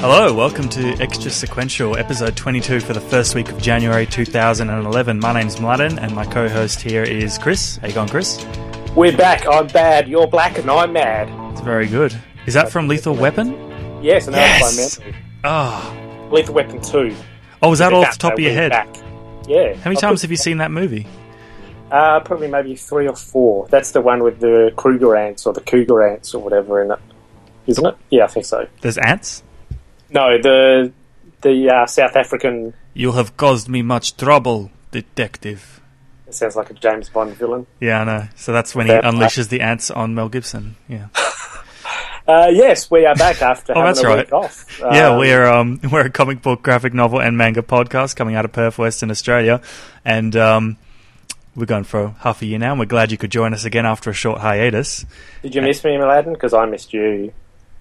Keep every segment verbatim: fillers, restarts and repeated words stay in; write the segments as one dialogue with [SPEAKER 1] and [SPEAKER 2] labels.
[SPEAKER 1] Hello, welcome to Extra Sequential, episode twenty-two for the first week of January two thousand eleven. My name's Mladen, and my co-host here is Chris. How you going, Chris?
[SPEAKER 2] We're back. I'm bad, you're black, and I'm mad.
[SPEAKER 1] It's very good. Is that from Lethal Weapon?
[SPEAKER 2] Yes, and that
[SPEAKER 1] Yes!
[SPEAKER 2] was by memory.
[SPEAKER 1] Oh.
[SPEAKER 2] Lethal Weapon two.
[SPEAKER 1] Oh, was that
[SPEAKER 2] Look
[SPEAKER 1] all
[SPEAKER 2] at
[SPEAKER 1] off the top
[SPEAKER 2] though,
[SPEAKER 1] of your
[SPEAKER 2] we're
[SPEAKER 1] head?
[SPEAKER 2] Back. Yeah.
[SPEAKER 1] How many
[SPEAKER 2] I
[SPEAKER 1] times
[SPEAKER 2] put-
[SPEAKER 1] have you seen that movie?
[SPEAKER 2] Uh, probably maybe three or four. That's the one with the Kruger ants, or the Cougar ants, or whatever in it. Isn't it? Yeah, I think so.
[SPEAKER 1] There's ants?
[SPEAKER 2] No, the the uh, South African...
[SPEAKER 1] You have caused me much trouble, detective.
[SPEAKER 2] It sounds like a James Bond villain.
[SPEAKER 1] Yeah, I know. So that's when he
[SPEAKER 2] That-
[SPEAKER 1] unleashes the ants on Mel Gibson. Yeah.
[SPEAKER 2] Uh, yes, we are back after
[SPEAKER 1] Oh,
[SPEAKER 2] having
[SPEAKER 1] that's
[SPEAKER 2] a
[SPEAKER 1] right.
[SPEAKER 2] week off.
[SPEAKER 1] Yeah,
[SPEAKER 2] Um,
[SPEAKER 1] we're um we're a comic book, graphic novel, and manga podcast coming out of Perth, Western Australia, and um we're going for half a year now. And we're glad you could join us again after a short hiatus.
[SPEAKER 2] Did you miss me, Mladen? Because I missed you.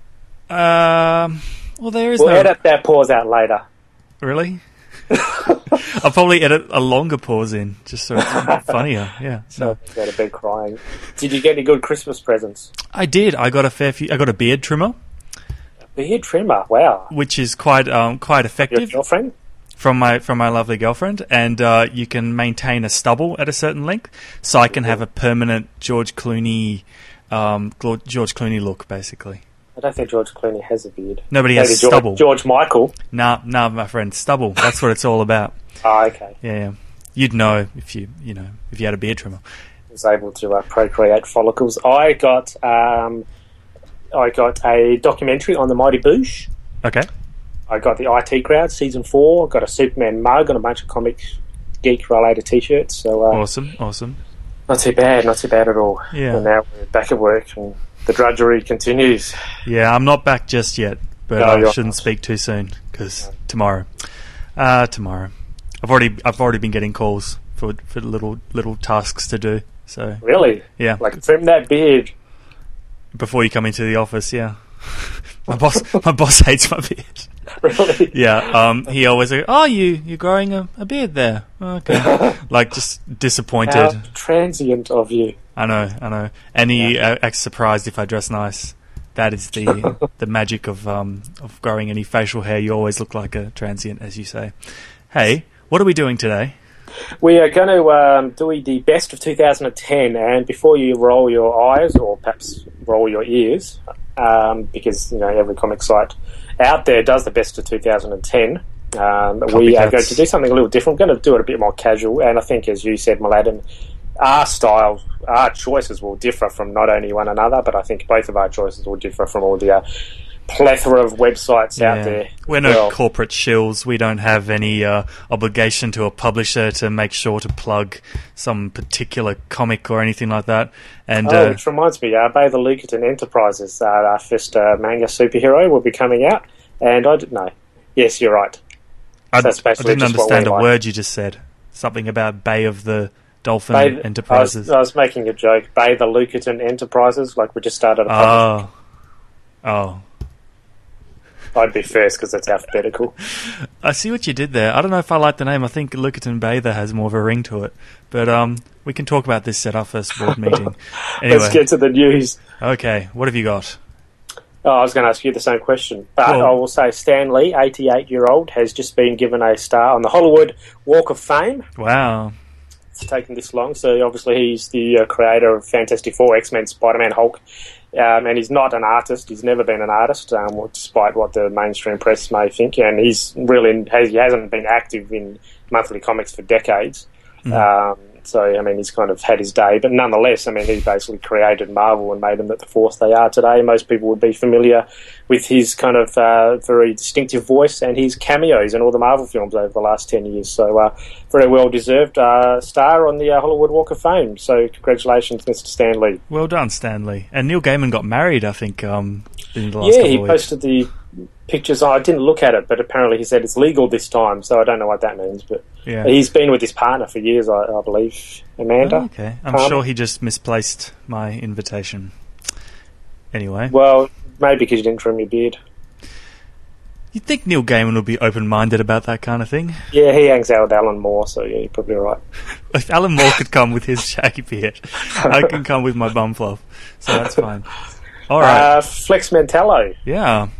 [SPEAKER 1] Um, well, there is
[SPEAKER 2] We'll
[SPEAKER 1] no
[SPEAKER 2] edit that pause out later.
[SPEAKER 1] really. I'll probably edit a longer pause in just so it's funnier. Yeah.
[SPEAKER 2] So go to bed crying. Did you get any good Christmas presents?
[SPEAKER 1] I did. I got a fair few. I got a beard trimmer,
[SPEAKER 2] Beard trimmer, wow.
[SPEAKER 1] which is quite um quite
[SPEAKER 2] Your
[SPEAKER 1] effective.
[SPEAKER 2] girlfriend?
[SPEAKER 1] from my from my lovely girlfriend, and uh, you can maintain a stubble at a certain length, so I can have a permanent George Clooney, um, Glo- George Clooney look, basically.
[SPEAKER 2] I don't think George Clooney has a beard.
[SPEAKER 1] Nobody has
[SPEAKER 2] Maybe George,
[SPEAKER 1] stubble.
[SPEAKER 2] George Michael.
[SPEAKER 1] Nah, nah, my friend, stubble. That's what it's all about.
[SPEAKER 2] Oh, okay.
[SPEAKER 1] Yeah, yeah. You'd know if you you know if you had a beard trimmer.
[SPEAKER 2] Was able to uh, procreate follicles. I got um, I got a documentary on the Mighty Boosh.
[SPEAKER 1] Okay.
[SPEAKER 2] I got the I T Crowd season four. Got a Superman mug and a bunch of comic geek related T-shirts. So uh,
[SPEAKER 1] Awesome, awesome.
[SPEAKER 2] not too bad, not too bad at all.
[SPEAKER 1] Yeah.
[SPEAKER 2] And now we're back at work and the drudgery continues.
[SPEAKER 1] Yeah, I'm not back just yet, but
[SPEAKER 2] No,
[SPEAKER 1] I
[SPEAKER 2] you're
[SPEAKER 1] shouldn't
[SPEAKER 2] not.
[SPEAKER 1] speak too soon because tomorrow, uh, tomorrow, I've already I've already been getting calls for for little little tasks to do. So
[SPEAKER 2] Really?
[SPEAKER 1] yeah,
[SPEAKER 2] Like trim that beard.
[SPEAKER 1] before you come into the office, yeah. my boss, my boss hates my beard.
[SPEAKER 2] Really?
[SPEAKER 1] Yeah, um, he always like, oh, you you're growing a, a beard there. Okay, like just disappointed.
[SPEAKER 2] How transient of you.
[SPEAKER 1] I know, I know. And he uh, acts surprised if I dress nice. That is the the magic of um of growing any facial hair. You always look like a transient, as you say. Hey, what are we doing today?
[SPEAKER 2] We are going to um, do the best of two thousand ten, and before you roll your eyes, or perhaps roll your ears, um, because you know every comic site out there does the best of two thousand ten, um, we are
[SPEAKER 1] Copycats.
[SPEAKER 2] going to do something a little different. We're going to do it a bit more casual, and I think, as you said, Mladen, our styles, our choices will differ from not only one another, but I think both of our choices will differ from all the uh, plethora of websites out there.
[SPEAKER 1] We're no
[SPEAKER 2] Well,
[SPEAKER 1] corporate shills. We don't have any uh, obligation to a publisher to make sure to plug some particular comic or anything like that. And
[SPEAKER 2] Oh,
[SPEAKER 1] uh,
[SPEAKER 2] which reminds me, uh, Bay the Lukerton Enterprises, uh, our first uh, manga superhero, will be coming out. And I didn't know. Yes, you're right.
[SPEAKER 1] I,
[SPEAKER 2] that's
[SPEAKER 1] I
[SPEAKER 2] basically
[SPEAKER 1] didn't
[SPEAKER 2] just what
[SPEAKER 1] understand
[SPEAKER 2] we
[SPEAKER 1] a
[SPEAKER 2] like.
[SPEAKER 1] word you just said. Something about Bay of the Dolphin
[SPEAKER 2] Bay, I, was,
[SPEAKER 1] Enterprises.
[SPEAKER 2] I was making a joke. Bay the Lukerton Enterprises, like we just started a publishing.
[SPEAKER 1] Oh, oh.
[SPEAKER 2] I'd be first because that's alphabetical.
[SPEAKER 1] I see what you did there. I don't know if I like the name. I think Lukerton Bather has more of a ring to it. But um, we can talk about this at our first board meeting. Anyway,
[SPEAKER 2] Let's get to the news.
[SPEAKER 1] okay, what have you got?
[SPEAKER 2] Oh, I was going to ask you the same question. But
[SPEAKER 1] Well-
[SPEAKER 2] I will say Stan Lee, eighty-eight-year-old, has just been given a star on the Hollywood Walk of Fame.
[SPEAKER 1] Wow.
[SPEAKER 2] It's taken this long, so obviously he's the uh, creator of Fantastic Four, X-Men, Spider-Man, Hulk, um, and he's not an artist. He's never been an artist, um, well, despite what the mainstream press may think, and he's really he hasn't been active in monthly comics for decades.
[SPEAKER 1] Mm.
[SPEAKER 2] Um, so, I mean, he's kind of had his day, but nonetheless, I mean, he basically created Marvel and made them the force they are today. Most people would be familiar with his kind of uh, very distinctive voice and his cameos in all the Marvel films over the last ten years. So, uh, very well-deserved uh, star on the uh, Hollywood Walk of Fame. So, congratulations, Mister Stan Lee.
[SPEAKER 1] Well done, Stanley. And Neil Gaiman got married, I think, um, in the last
[SPEAKER 2] Yeah,
[SPEAKER 1] couple
[SPEAKER 2] he
[SPEAKER 1] of weeks.
[SPEAKER 2] posted the pictures. I didn't look at it, but apparently he said it's legal this time, so I don't know what that means. But
[SPEAKER 1] Yeah.
[SPEAKER 2] he's been with his partner for years, I, I believe, Amanda.
[SPEAKER 1] Oh, okay. I'm
[SPEAKER 2] Um,
[SPEAKER 1] sure he just misplaced my invitation. Anyway,
[SPEAKER 2] Well, maybe because you didn't trim your beard.
[SPEAKER 1] you'd think Neil Gaiman would be open-minded about that kind of thing.
[SPEAKER 2] Yeah, he hangs out with Alan Moore, so yeah, you're probably right.
[SPEAKER 1] If Alan Moore could come with his shaggy beard, I can come with my bum fluff. So that's fine. All right.
[SPEAKER 2] Uh, Flex Mentallo.
[SPEAKER 1] Yeah.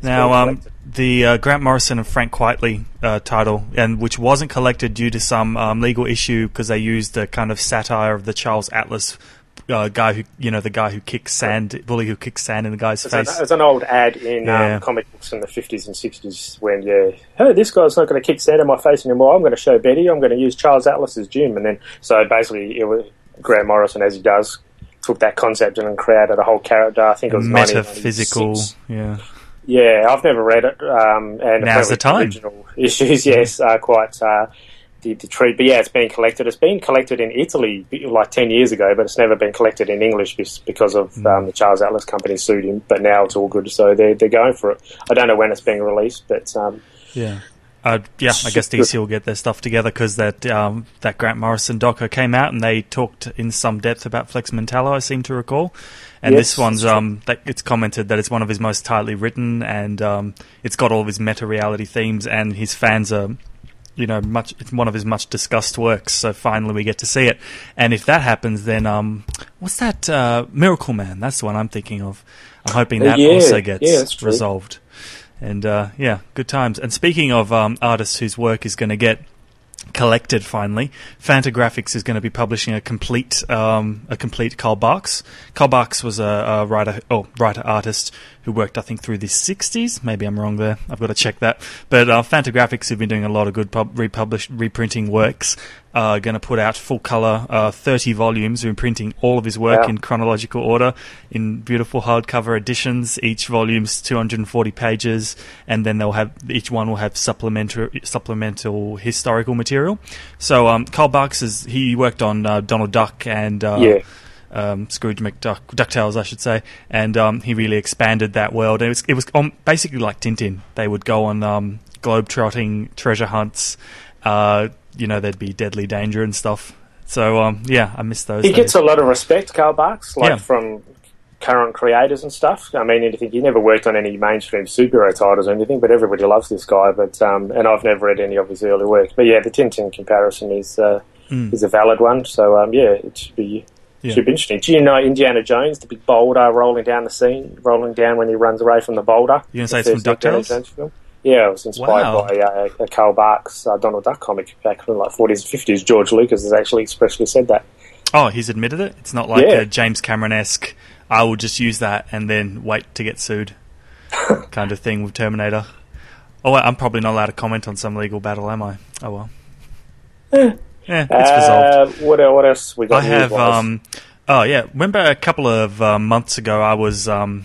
[SPEAKER 1] Now, um, the uh, Grant Morrison and Frank Quitely uh, title, and which wasn't collected due to some um, legal issue because they used a kind of satire of the Charles Atlas uh, guy who, you know, the guy who kicks sand, bully who kicks sand in the guy's
[SPEAKER 2] it's
[SPEAKER 1] face.
[SPEAKER 2] An, it's an old ad in
[SPEAKER 1] yeah.
[SPEAKER 2] um, comic books in the fifties and sixties when, yeah, hey, this guy's not going to kick sand in my face anymore. I'm going to show Betty. I'm going to use Charles Atlas's gym. And then, so basically, it was Grant Morrison, as he does, took that concept and created a whole character. I think it was
[SPEAKER 1] metaphysical, yeah.
[SPEAKER 2] Yeah, I've never read it. Um, and
[SPEAKER 1] now's the time.
[SPEAKER 2] Original issues, yes, are quite uh, the, the treat. But yeah, it's been collected. It's been collected in Italy like ten years ago, but it's never been collected in English because of
[SPEAKER 1] mm.
[SPEAKER 2] um, the Charles Atlas company sued him. But now it's all good, so they're they're going for it. I don't know when it's being released, but um,
[SPEAKER 1] yeah. Uh, yeah, I guess D C will get their stuff together because that um, that Grant Morrison doco came out and they talked in some depth about Flex Mentallo, I seem to recall. And yes, this one's um, that it's commented that it's one of his most tightly written, and um, it's got all of his meta-reality themes, and his fans are, you know, much. It's one of his much discussed works. So finally, we get to see it. And if that happens, then um, what's that? Uh, Miracle Man. That's the one I'm thinking of. I'm hoping that
[SPEAKER 2] yeah,
[SPEAKER 1] also gets
[SPEAKER 2] yeah,
[SPEAKER 1] resolved. And uh, yeah, good times. And speaking of um, artists whose work is going to get collected finally, Fantagraphics is going to be publishing a complete um, a complete Karl Barks. Karl Barks was a, a writer, oh, writer artist who worked, I think, through the sixties. Maybe I'm wrong there. I've got to check that. But uh, Fantagraphics have been doing a lot of good pub- republished, reprinting works. Uh, going to put out full colour, uh, thirty volumes, reprinting all of his work
[SPEAKER 2] wow. in
[SPEAKER 1] chronological order in beautiful hardcover editions. Each volume's two hundred forty pages, and then they'll have each one will have supplemental supplemental historical material. So um, Karl Barks is he worked on uh, Donald Duck and uh,
[SPEAKER 2] yeah.
[SPEAKER 1] um, Scrooge McDuck, DuckTales, I should say, and um, he really expanded that world. It was it was um, basically like Tintin. They would go on um, globe-trotting treasure hunts. Uh, you know, there'd be deadly danger and stuff. So, um, yeah, I miss those
[SPEAKER 2] He
[SPEAKER 1] days.
[SPEAKER 2] gets a lot of respect, Karl Barks, like
[SPEAKER 1] yeah.
[SPEAKER 2] from current creators and stuff. I mean, anything, he never worked on any mainstream superhero titles or anything, but everybody loves this guy. But um, and I've never read any of his early work. But yeah, the Tintin comparison is uh,
[SPEAKER 1] mm.
[SPEAKER 2] is a valid one. So um, yeah, it should be
[SPEAKER 1] yeah.
[SPEAKER 2] should be interesting. Do you know Indiana Jones, the big boulder rolling down the scene, rolling down when he runs away from the boulder?
[SPEAKER 1] You're going to say it's from DuckTales?
[SPEAKER 2] Yeah, it was inspired
[SPEAKER 1] wow.
[SPEAKER 2] by uh, a Karl Barks uh, Donald Duck comic back in the like forties and fifties. George Lucas has actually expressly said that.
[SPEAKER 1] Oh, he's admitted it? It's not like
[SPEAKER 2] yeah.
[SPEAKER 1] a James Cameron-esque, I will just use that and then wait to get sued kind of thing with Terminator. Oh, I'm probably not allowed to comment on some legal battle, am I? Oh, well. Yeah, yeah it's
[SPEAKER 2] uh,
[SPEAKER 1] resolved.
[SPEAKER 2] What, what else we got?
[SPEAKER 1] I have... Um, oh, yeah. Remember a couple of uh, months ago I was... Um,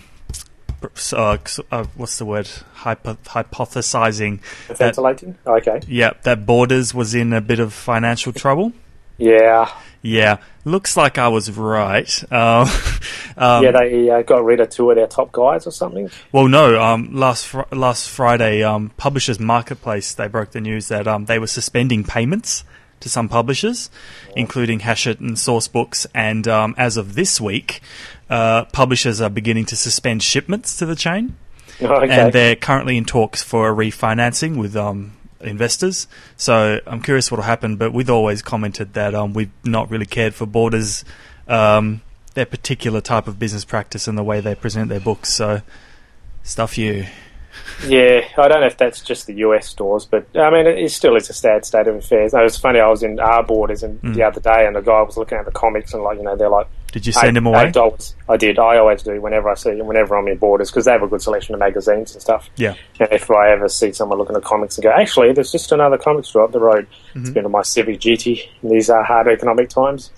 [SPEAKER 1] Uh, uh, what's the word? Hypo- hypothesizing.
[SPEAKER 2] Ventilating? Oh, okay.
[SPEAKER 1] Yeah, that Borders was in a bit of financial trouble.
[SPEAKER 2] Yeah.
[SPEAKER 1] Yeah. Looks like I was right. Um, um,
[SPEAKER 2] yeah, they uh, got rid of two of their top guys or something.
[SPEAKER 1] Well, no. Um, last fr- last Friday, um, Publishers Marketplace, they broke the news that um, they were suspending payments to some publishers, yeah. including Hachette and Sourcebooks, and um, as of this week, uh, publishers are beginning to suspend shipments to the chain,
[SPEAKER 2] oh, okay.
[SPEAKER 1] and they're currently in talks for a refinancing with um, investors. So I'm curious what will happen, but we've always commented that um, we've not really cared for Borders, um, their particular type of business practice and the way they present their books, so stuff you.
[SPEAKER 2] Yeah, I don't know if that's just the U S stores, but I mean, it still is a sad state of affairs. It was funny, I was in our Borders and mm. the other day, and the guy was looking at the comics, and like, you know, they're like,
[SPEAKER 1] did you send eight, him away?
[SPEAKER 2] eight dollars. I did. I always do whenever I see them, whenever I'm in Borders, because they have a good selection of magazines and stuff.
[SPEAKER 1] Yeah.
[SPEAKER 2] And if I ever see someone looking at comics and go, actually, there's just another comic store up the road, mm-hmm. it's been on my civic duty in these uh, hard economic times.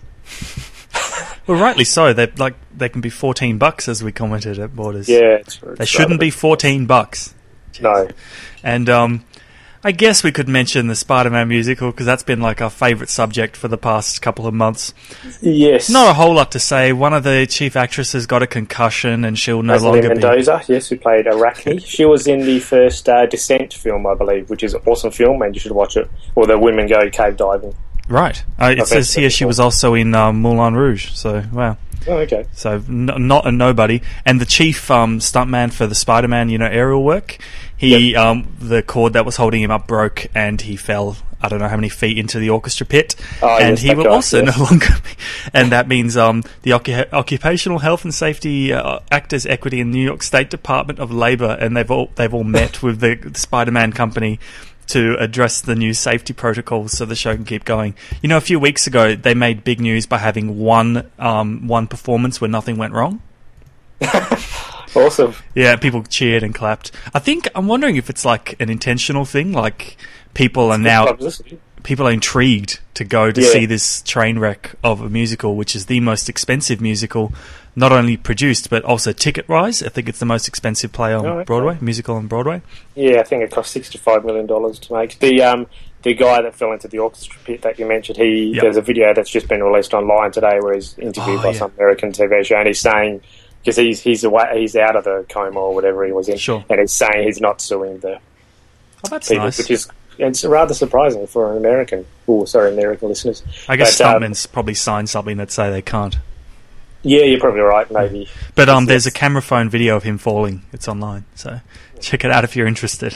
[SPEAKER 1] Well, rightly so. They like they can be fourteen bucks, as we commented at Borders.
[SPEAKER 2] Yeah, it's, it's
[SPEAKER 1] they shouldn't be fourteen bucks. Jeez.
[SPEAKER 2] No.
[SPEAKER 1] And um, I guess we could mention the Spider-Man musical, because that's been like our favourite subject for the past couple of months.
[SPEAKER 2] Yes.
[SPEAKER 1] Not a whole lot to say. One of the chief actresses got a concussion, and she'll no
[SPEAKER 2] Rosalie
[SPEAKER 1] longer
[SPEAKER 2] Mendoza,
[SPEAKER 1] be...
[SPEAKER 2] yes, who played Arachne. She was in the first uh, Descent film, I believe, which is an awesome film, and you should watch it. Or the women go cave diving.
[SPEAKER 1] Right. Uh, it says here she was also in um, Moulin Rouge, so wow.
[SPEAKER 2] Oh, okay.
[SPEAKER 1] So n- not a nobody. And the chief um, stuntman for the Spider-Man, you know, aerial work, he
[SPEAKER 2] Yep.
[SPEAKER 1] um, the cord that was holding him up broke, and he fell. I don't know how many feet into the orchestra pit,
[SPEAKER 2] Oh,
[SPEAKER 1] and
[SPEAKER 2] yes,
[SPEAKER 1] he
[SPEAKER 2] that
[SPEAKER 1] will
[SPEAKER 2] guy,
[SPEAKER 1] also
[SPEAKER 2] yes.
[SPEAKER 1] no longer be. And that means um, the Occu- Occupational Health and Safety uh, Actors Equity and New York State Department of Labor, and they've all they've all met with the, the Spider-Man company to address the new safety protocols so the show can keep going. You know, a few weeks ago they made big news by having one um, one performance where nothing went wrong.
[SPEAKER 2] Awesome.
[SPEAKER 1] Yeah, people cheered and clapped. I think I'm wondering if it's like an intentional thing, like people are now
[SPEAKER 2] Publicity.
[SPEAKER 1] people are intrigued to go to
[SPEAKER 2] Yeah.
[SPEAKER 1] see this train wreck of a musical, which is the most expensive musical, not only produced but also ticket-wise. I think it's the most expensive play on
[SPEAKER 2] Oh, okay.
[SPEAKER 1] Broadway, musical on Broadway.
[SPEAKER 2] Yeah, I think it cost sixty-five million dollars to make. The um, the guy that fell into the orchestra pit that you mentioned, he
[SPEAKER 1] Yep.
[SPEAKER 2] there's a video that's just been released online today where he's interviewed
[SPEAKER 1] Oh,
[SPEAKER 2] by
[SPEAKER 1] yeah.
[SPEAKER 2] some American T V show, and he's saying because he's he's away, he's out of the coma or whatever he was in,
[SPEAKER 1] Sure.
[SPEAKER 2] and he's saying he's not suing the
[SPEAKER 1] Oh, that's
[SPEAKER 2] people,
[SPEAKER 1] nice.
[SPEAKER 2] which is it's rather surprising for an American. Oh, sorry, American listeners.
[SPEAKER 1] I guess
[SPEAKER 2] But, um,
[SPEAKER 1] stuntmen's probably signed something that say they can't.
[SPEAKER 2] Yeah, you're probably right. Maybe,
[SPEAKER 1] But um,
[SPEAKER 2] Yes,
[SPEAKER 1] there's a
[SPEAKER 2] yes.
[SPEAKER 1] camera phone video of him falling. It's online, so check it out if you're interested.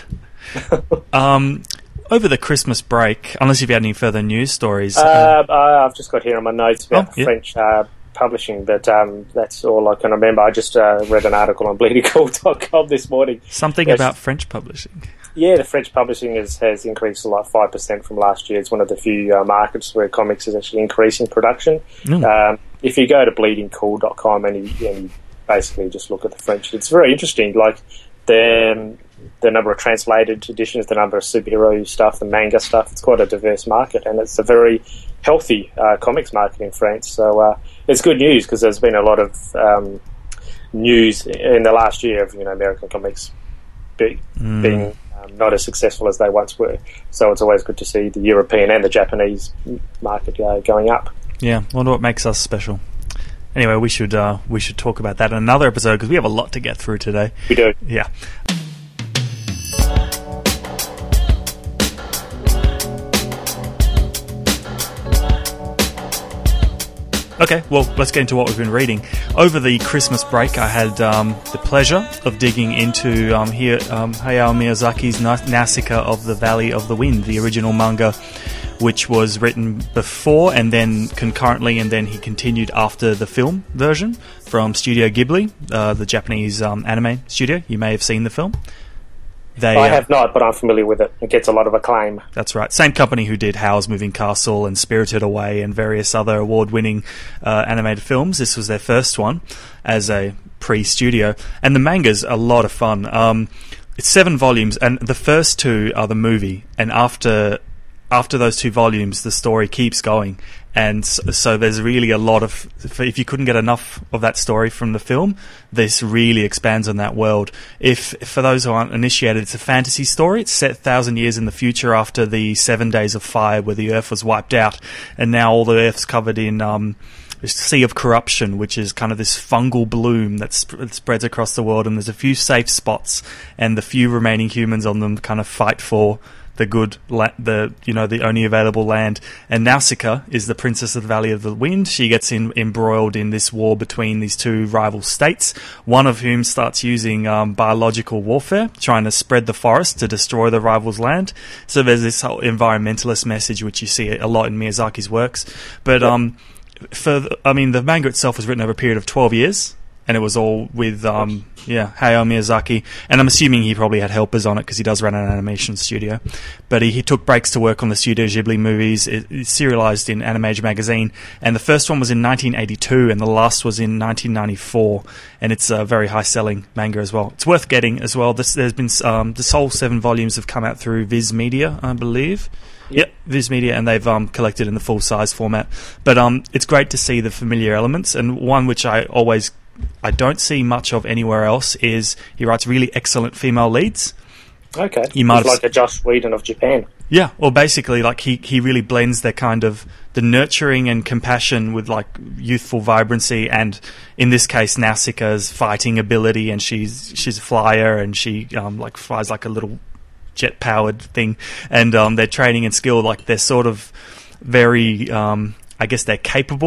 [SPEAKER 1] um, over the Christmas break, unless you've had any further news stories.
[SPEAKER 2] Uh, uh, I've just got here on my notes about
[SPEAKER 1] Oh, yeah.
[SPEAKER 2] French uh, publishing, but um, that's all I can remember. I just uh, read an article on bleeding cool dot com this morning.
[SPEAKER 1] something
[SPEAKER 2] yes.
[SPEAKER 1] about French publishing.
[SPEAKER 2] Yeah, the French publishing has, has increased to like five percent from last year. It's one of the few uh, markets where comics is actually increasing production.
[SPEAKER 1] Mm.
[SPEAKER 2] Um, if you go to bleeding cool dot com and you, and you basically just look at the French, it's very interesting. Like the, the number of translated editions, the number of superhero stuff, the manga stuff, it's quite a diverse market, and it's a very healthy uh, comics market in France. So uh, it's good news because there's been a lot of um, news in the last year of you know American comics be,
[SPEAKER 1] Mm.
[SPEAKER 2] being um, not as successful as they once were. So it's always good to see the European and the Japanese market uh, going up.
[SPEAKER 1] Yeah, wonder what makes us special. Anyway, we should uh, we should talk about that in another episode because we have a lot to get through today.
[SPEAKER 2] We do.
[SPEAKER 1] Yeah. Okay, well, let's get into what we've been reading. Over the Christmas break, I had um, the pleasure of digging into um, here, um, Hayao Miyazaki's Na- Nausicaa of the Valley of the Wind, the original manga, which was written before and then concurrently, and then he continued after the film version from Studio Ghibli, uh, the Japanese um, anime studio. You may have seen the film. They,
[SPEAKER 2] I
[SPEAKER 1] uh,
[SPEAKER 2] have not, but I'm familiar with it. It gets a lot of acclaim.
[SPEAKER 1] That's right. Same company who did Howl's Moving Castle and Spirited Away and various other award-winning uh, animated films. This was their first one as a pre-studio. And the manga's a lot of fun. Um, it's seven volumes, and the first two are the movie. And after after those two volumes, the story keeps going. And so, so there's really a lot of... If you couldn't get enough of that story from the film, this really expands on that world. If, for those who aren't initiated, it's a fantasy story. It's set a thousand years in the future after the Seven Days of Fire, where the Earth was wiped out, and now all the Earth's covered in um, this sea of corruption, which is kind of this fungal bloom that sp- spreads across the world, and there's a few safe spots, and the few remaining humans on them kind of fight for the good, la- the you know, the only available land. And Nausicaa is the princess of the Valley of the Wind. She gets in, embroiled in this war between these two rival states, one of whom starts using um, biological warfare, trying to spread the forest to destroy the rival's land. So there's this whole environmentalist message, which you see a lot in Miyazaki's works. But um, for the, I mean, the manga itself was written over a period of twelve years. And it was all with, um, yeah, Hayao Miyazaki. And I'm assuming he probably had helpers on it because he does run an animation studio. But he, he took breaks to work on the Studio Ghibli movies. It, it's serialized in Animage Magazine. And the first one was in nineteen eighty-two and the last was in nineteen ninety-four. And it's a very high-selling manga as well. It's worth getting as well. This, there's been um, the whole seven volumes have come out through Viz Media, I believe. Yep, Viz Media, and they've um, collected in the full-size format. But um, it's great to see the familiar elements. And one which I always... I don't see much of anywhere else is he writes really excellent female leads.
[SPEAKER 2] Okay.
[SPEAKER 1] You might
[SPEAKER 2] He's
[SPEAKER 1] have
[SPEAKER 2] like a Josh Whedon of Japan.
[SPEAKER 1] Yeah, well, basically, like he, he really blends their kind of the nurturing and compassion with like youthful vibrancy, and in this case, Nausicaa's fighting ability, and she's she's a flyer, and she um, like flies like a little jet powered thing, and um, their training and skill, like they're sort of very, um, I guess they're capable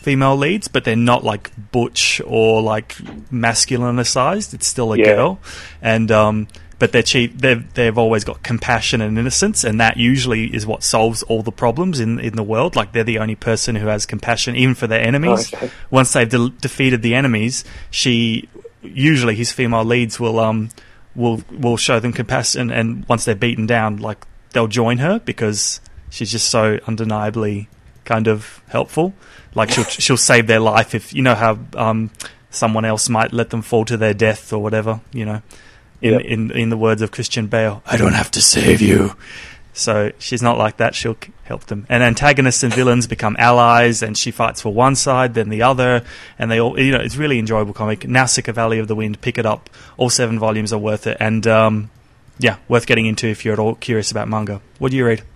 [SPEAKER 1] female leads, but they're not like butch or like masculinicized. It's still a
[SPEAKER 2] Yeah.
[SPEAKER 1] girl, and um, but they're cheap. They've they've always got compassion and innocence, and that usually is what solves all the problems in in the world. Like they're the only person who has compassion, even for their enemies.
[SPEAKER 2] Okay.
[SPEAKER 1] Once they've de- defeated the enemies, she usually his female leads will um will will show them compassion, and once they're beaten down, like they'll join her because she's just so undeniably kind of helpful. Like she'll she'll save their life if you know how um someone else might let them fall to their death or whatever, you know. In,
[SPEAKER 2] Yep.
[SPEAKER 1] in in the words of Christian Bale, I don't have to save you. So she's not like that. She'll c- help them. And antagonists and villains become allies, and she fights for one side, then the other, and they all, you know, it's a really enjoyable comic. Nausicaa Valley of the Wind, pick it up. All seven volumes are worth it, and um, yeah, worth getting into if you're at all curious about manga. What do you read?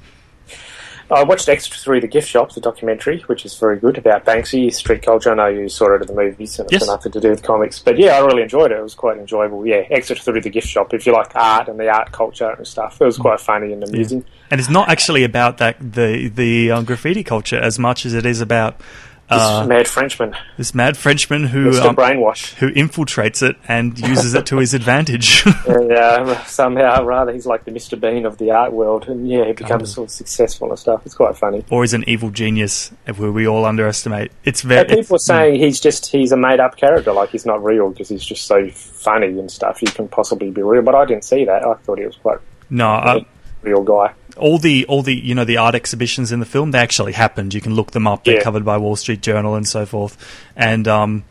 [SPEAKER 2] I watched Extra Three: The Gift Shop, the documentary, which is very good about Banksy, street culture. I know you saw it at the movies, and it's
[SPEAKER 1] Yes.
[SPEAKER 2] got nothing to do with comics. But yeah, I really enjoyed it. It was quite enjoyable. Yeah, Extra Three: The Gift Shop. If you like art and the art culture and stuff, it was quite funny and amusing.
[SPEAKER 1] And it's not actually about that the the um, graffiti culture as much as it is about
[SPEAKER 2] This
[SPEAKER 1] uh,
[SPEAKER 2] mad Frenchman,
[SPEAKER 1] this mad Frenchman who
[SPEAKER 2] Mister
[SPEAKER 1] um,
[SPEAKER 2] Brainwash.
[SPEAKER 1] who infiltrates it and uses it to his advantage.
[SPEAKER 2] And uh, somehow, rather, he's like the Mister Bean of the art world, and yeah, he becomes
[SPEAKER 1] Kind of.
[SPEAKER 2] sort of successful and stuff. It's quite funny.
[SPEAKER 1] Or is an evil genius who we all underestimate. It's
[SPEAKER 2] Yeah,
[SPEAKER 1] very
[SPEAKER 2] people
[SPEAKER 1] it's-
[SPEAKER 2] are saying he's just he's a made up character, like he's not real because he's just so funny and stuff. He can possibly be real, but I didn't see that. I thought he was quite
[SPEAKER 1] no. Uh,
[SPEAKER 2] a real guy.
[SPEAKER 1] all the all the you know the art exhibitions in the film, they actually happened. You can look them up. They're
[SPEAKER 2] Yeah.
[SPEAKER 1] covered by Wall Street Journal and so forth. And um,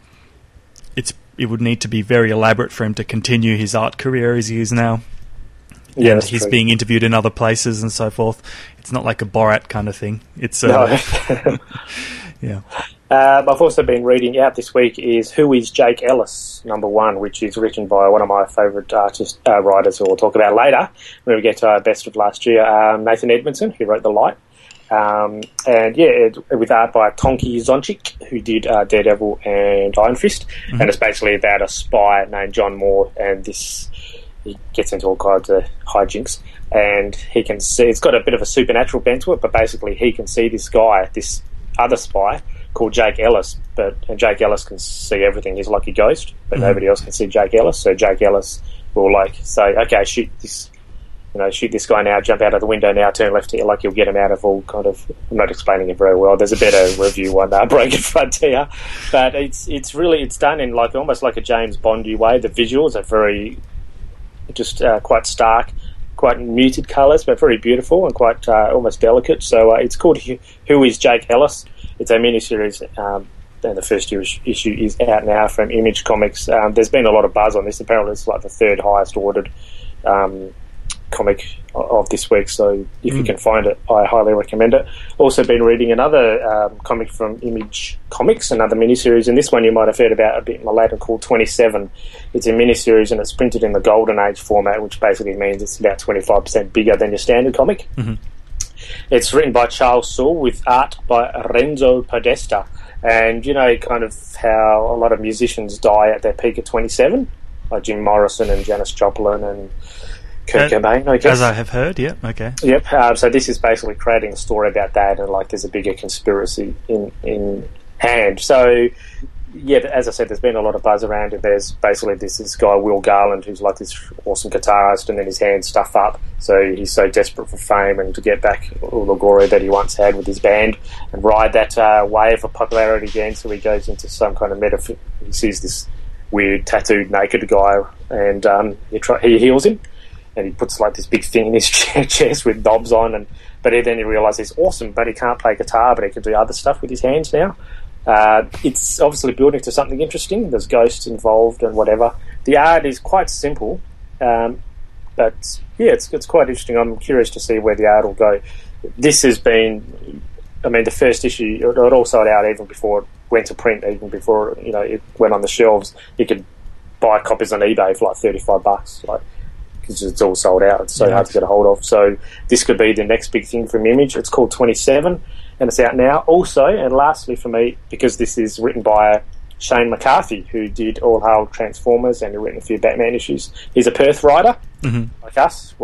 [SPEAKER 1] it's it would need to be very elaborate for him to continue his art career as he is now.
[SPEAKER 2] Yeah,
[SPEAKER 1] And
[SPEAKER 2] that's
[SPEAKER 1] he's
[SPEAKER 2] true.
[SPEAKER 1] being interviewed in other places and so forth. It's not like a Borat kind of thing. It's uh,
[SPEAKER 2] No.
[SPEAKER 1] yeah.
[SPEAKER 2] Um, I've also been reading out this week is Who is Jake Ellis, number one, which is written by one of my favourite artist uh, writers who we'll talk about later when we get to our best of last year, um, Nathan Edmondson, who wrote The Light. Um, and yeah, it, with art by Tonki Zonchik, who did uh, Daredevil and Iron Fist.
[SPEAKER 1] Mm-hmm.
[SPEAKER 2] And it's basically about a spy named John Moore, and this he gets into all kinds of hijinks, and he can see it's got a bit of a supernatural bent to it, but basically he can see this guy, this other spy called Jake Ellis, but and Jake Ellis can see everything. He's like a ghost, but
[SPEAKER 1] Mhm.
[SPEAKER 2] nobody else can see Jake Ellis. So Jake Ellis will like say, "Okay, shoot this, you know, shoot this guy now. Jump out of the window now. Turn left here." Like you'll get him out of all kind of. I'm not explaining it very well. There's a better review on uh, Breaking Frontier, but it's it's really it's done in like almost like a James Bondy way. The visuals are very just uh, quite stark, quite muted colours, but very beautiful and quite uh, almost delicate. So uh, it's called Who, Who is Jake Ellis? It's a miniseries, um, and the first year issue is out now from Image Comics. Um, there's been a lot of buzz on this. Apparently, it's like the third highest ordered um, comic of this week. So if you
[SPEAKER 1] Mm.
[SPEAKER 2] can find it, I highly recommend it. Also, been reading another um, comic from Image Comics, another miniseries, and this one you might have heard about a bit later, called twenty-seven. It's a miniseries and it's printed in the Golden Age format, which basically means it's about twenty-five percent bigger than your standard comic.
[SPEAKER 1] Mhm.
[SPEAKER 2] It's written by Charles Soule with art by Renzo Podesta. And you know kind of how a lot of musicians die at their peak at twenty-seven, like Jim Morrison and Janis Joplin and Kurt
[SPEAKER 1] Uh,
[SPEAKER 2] Cobain, I guess.
[SPEAKER 1] As I have heard, yeah, okay.
[SPEAKER 2] Yep. Um, so this is basically creating a story about that, and like there's a bigger conspiracy in in hand. So yeah, as I said, there's been a lot of buzz around it. There's basically this this guy Will Garland, who's like this awesome guitarist, and then his hands stuff up. So he's so desperate for fame and to get back all the glory that he once had with his band and ride that uh, wave of popularity again. So he goes into some kind of metaphor. He sees this weird tattooed naked guy, and um, he, try- he heals him. And he puts like this big thing in his chest with knobs on, and but then he realises he's awesome, but he can't play guitar, but he can do other stuff with his hands now. Uh, it's obviously building to something interesting. There's ghosts involved and whatever. The art is quite simple, um, but yeah, it's it's quite interesting. I'm curious to see where the art will go. This has been, I mean, the first issue it, it all sold out even before it went to print, even before you know it went on the shelves. You could buy copies on eBay for like thirty-five bucks, like. Because it's all sold out. It's so
[SPEAKER 1] Yeah.
[SPEAKER 2] hard to get a hold of. So this could be the next big thing from Image. It's called twenty-seven, and it's out now. Also, and lastly for me, because this is written by Shane McCarthy, who did All Hail Transformers and written a few Batman issues. He's a Perth writer,
[SPEAKER 1] Mhm.
[SPEAKER 2] like us. Well,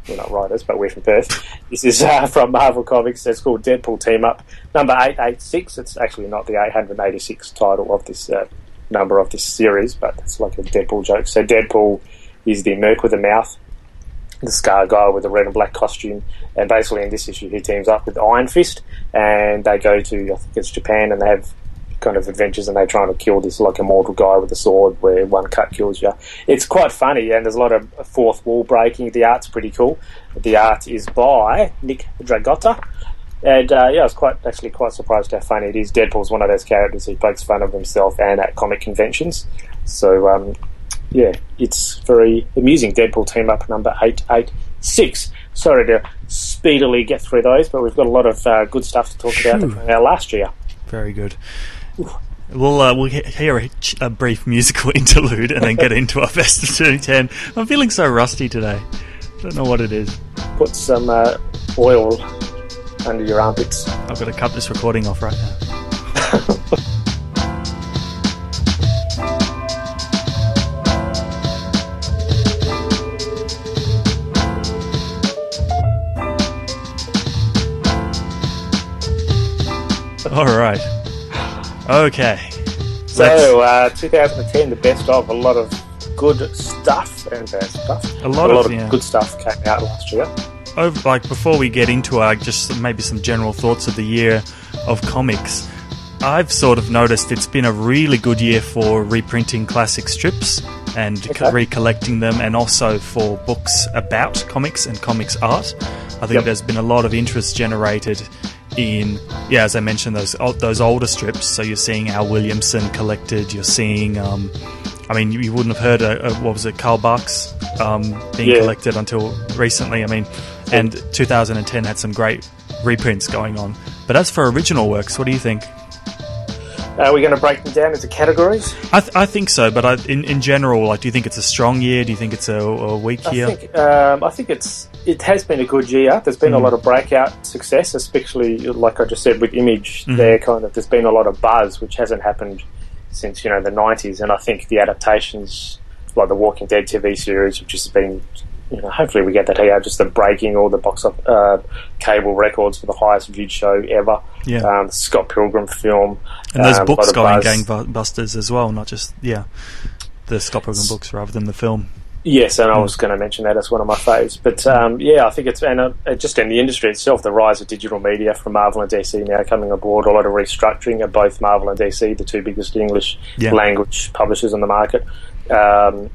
[SPEAKER 2] we're not writers, but we're from Perth. This is uh, from Marvel Comics. It's called Deadpool Team Up, number eight eighty-six. It's actually not the eight hundred eighty-sixth title of this uh, number of this series, but it's like a Deadpool joke. So Deadpool is the Merc with a mouth, the Scar guy with the red and black costume, and basically in this issue he teams up with Iron Fist, and they go to, I think it's Japan, and they have kind of adventures, and they're trying to kill this like immortal guy with a sword where one cut kills you. It's quite funny, and there's a lot of fourth wall breaking. The art's pretty cool. The art is by Nick Dragotta, and uh, yeah, I was quite actually quite surprised how funny it is. Deadpool's one of those characters who pokes fun of himself and at comic conventions, so um, yeah, it's very amusing. Deadpool Team Up number eight eighty-six. Sorry to speedily get through those, but we've got a lot of uh, good stuff to talk about from our last year.
[SPEAKER 1] Very good. We'll uh, we'll hear a, a brief musical interlude and then get into our best of twenty ten. I'm feeling so rusty today. Don't know what it is.
[SPEAKER 2] Put some uh, oil under your armpits.
[SPEAKER 1] I've got to cut this recording off right now. All right. Okay.
[SPEAKER 2] So, uh, twenty ten, the best of a lot of good stuff and bad stuff.
[SPEAKER 1] A lot,
[SPEAKER 2] a
[SPEAKER 1] of,
[SPEAKER 2] lot of
[SPEAKER 1] yeah.
[SPEAKER 2] good stuff came out last year.
[SPEAKER 1] Over, like before we get into our just maybe some general thoughts of the year of comics, I've sort of noticed it's been a really good year for reprinting classic strips and
[SPEAKER 2] Okay.
[SPEAKER 1] recollecting them, and also for books about comics and comics art. I think
[SPEAKER 2] Yep.
[SPEAKER 1] there's been a lot of interest generated in, yeah, as I mentioned, those those older strips. So you're seeing Al Williamson collected. You're seeing, um, I mean, you, you wouldn't have heard of, of what was it, Karl Barks um, being
[SPEAKER 2] Yeah.
[SPEAKER 1] collected until recently. I mean, and two thousand ten had some great reprints going on. But as for original works, what do you think?
[SPEAKER 2] Are we going to break them down into categories?
[SPEAKER 1] I, th- I think so, but I, in in general, like, do you think it's a strong year? Do you think it's a, a weak year?
[SPEAKER 2] I think um, I think it's it has been a good year. There's been
[SPEAKER 1] Mm.
[SPEAKER 2] a lot of breakout success, especially like I just said with Image.
[SPEAKER 1] Mhm.
[SPEAKER 2] There kind of there's been a lot of buzz, which hasn't happened since you know the nineties. And I think the adaptations, like the Walking Dead T V series, which has been, you know, hopefully we get that here, just the breaking all the box of uh, cable records for the highest viewed show ever.
[SPEAKER 1] Yeah.
[SPEAKER 2] Um, the Scott Pilgrim film,
[SPEAKER 1] And those
[SPEAKER 2] um,
[SPEAKER 1] books
[SPEAKER 2] lot of
[SPEAKER 1] going
[SPEAKER 2] buzz.
[SPEAKER 1] gangbusters as well, not just, yeah, the Scott Pilgrim books rather than the film.
[SPEAKER 2] Yes, and I
[SPEAKER 1] Mm.
[SPEAKER 2] was going to mention that as one of my faves. But um, yeah, I think it's, and uh, just in the industry itself, the rise of digital media from Marvel and D C now coming aboard, a lot of restructuring of both Marvel and D C, the two biggest English
[SPEAKER 1] Yeah.
[SPEAKER 2] language publishers on the market. Um,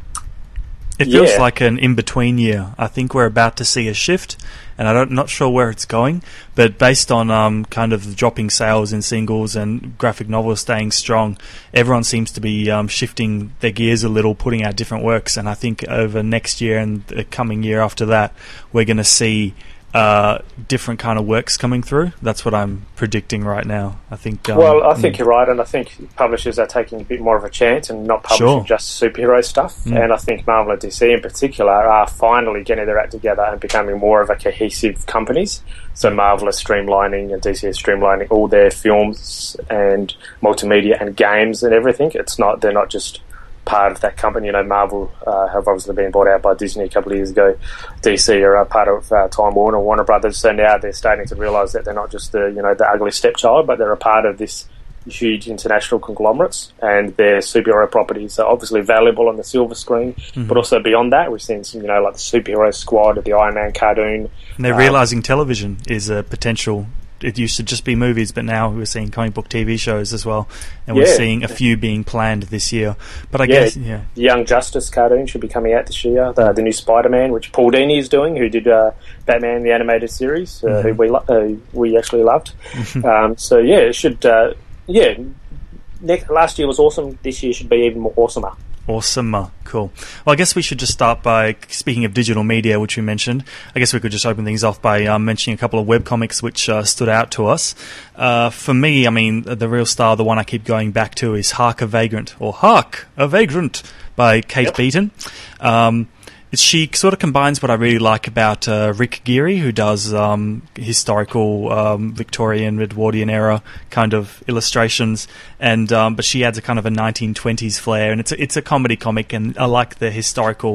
[SPEAKER 1] It feels
[SPEAKER 2] yeah.
[SPEAKER 1] like an in-between year. I think we're about to see a shift, and I'm not sure where it's going, but based on um, kind of the dropping sales in singles and graphic novels staying strong, everyone seems to be um, shifting their gears a little, putting out different works, and I think over next year and the coming year after that, we're going to see uh, different kind of works coming through. That's what I'm predicting right now. I think. Um,
[SPEAKER 2] well, I think
[SPEAKER 1] mm,
[SPEAKER 2] you're right, and I think publishers are taking a bit more of a chance and not publishing
[SPEAKER 1] Sure.
[SPEAKER 2] just superhero stuff.
[SPEAKER 1] Mm.
[SPEAKER 2] And I think Marvel and D C in particular are finally getting their act together and becoming more of a cohesive companies. So Marvel is streamlining and D C is streamlining all their films and multimedia and games and everything. It's not they're not just part of that company. You know, Marvel uh, have obviously been bought out by Disney a couple of years ago. D C are a part of uh, Time Warner, Warner Brothers, so now they're starting to realise that they're not just the, you know, the ugly stepchild, but they're a part of this huge international conglomerates, and their superhero properties are obviously valuable on the silver screen,
[SPEAKER 1] Mhm.
[SPEAKER 2] but also beyond that, we've seen some, you know, like the Superhero Squad, the Iron Man cartoon.
[SPEAKER 1] And they're
[SPEAKER 2] Um,
[SPEAKER 1] realizing television is a potential. It used to just be movies, but now we're seeing comic book T V shows as well, and we're
[SPEAKER 2] Yeah.
[SPEAKER 1] seeing a few being planned this year. But I
[SPEAKER 2] Yeah.
[SPEAKER 1] guess, yeah,
[SPEAKER 2] The Young Justice cartoon should be coming out this year. The, the new Spider-Man, which Paul Dini is doing, who did uh, Batman the animated series, uh,
[SPEAKER 1] Mhm.
[SPEAKER 2] who we lo- uh, we actually loved. um, so yeah, it should. Uh, yeah, next, last year was awesome. This year should be even more awesomer.
[SPEAKER 1] awesome, uh, cool. Well, I guess we should just start by speaking of digital media, which we mentioned. I guess we could just open things off by um, mentioning a couple of webcomics which uh, stood out to us. Uh, for me, I mean, the real star, the one I keep going back to, is Hark a Vagrant, or Hark a Vagrant by Kate
[SPEAKER 2] Yep.
[SPEAKER 1] Beaton. Um, She sort of combines what I really like about uh, Rick Geary, who does um, historical um, Victorian, Edwardian era kind of illustrations, and um, but she adds a kind of a nineteen twenties flair, and it's a, it's a comedy comic, and I like the historical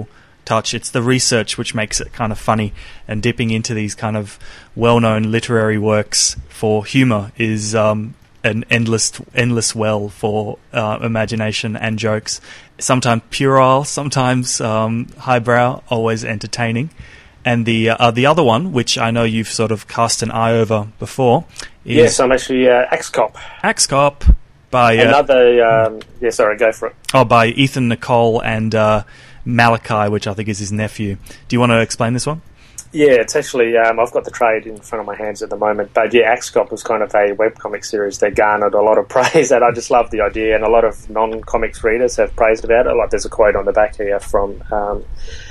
[SPEAKER 1] touch. It's the research which makes it kind of funny, and dipping into these kind of well-known literary works for humour is um, an endless, endless well for uh, imagination and jokes. Sometimes puerile, sometimes um, highbrow, always entertaining. And the uh, the other one, which I know you've sort of cast an eye over before, is
[SPEAKER 2] yes, I'm actually uh, Axe Cop.
[SPEAKER 1] Axe Cop by uh,
[SPEAKER 2] another. Um, yeah, sorry, go for it.
[SPEAKER 1] Oh, by Ethan Nicole and uh, Malachi, which I think is his nephew. Do you want to explain this one?
[SPEAKER 2] Yeah, it's actually um, I've got the trade in front of my hands at the moment, but yeah, Axe Cop was kind of a webcomic series that garnered a lot of praise, and I just love the idea, and a lot of non-comics readers have praised about it. Like, there's a quote on the back here from. Um,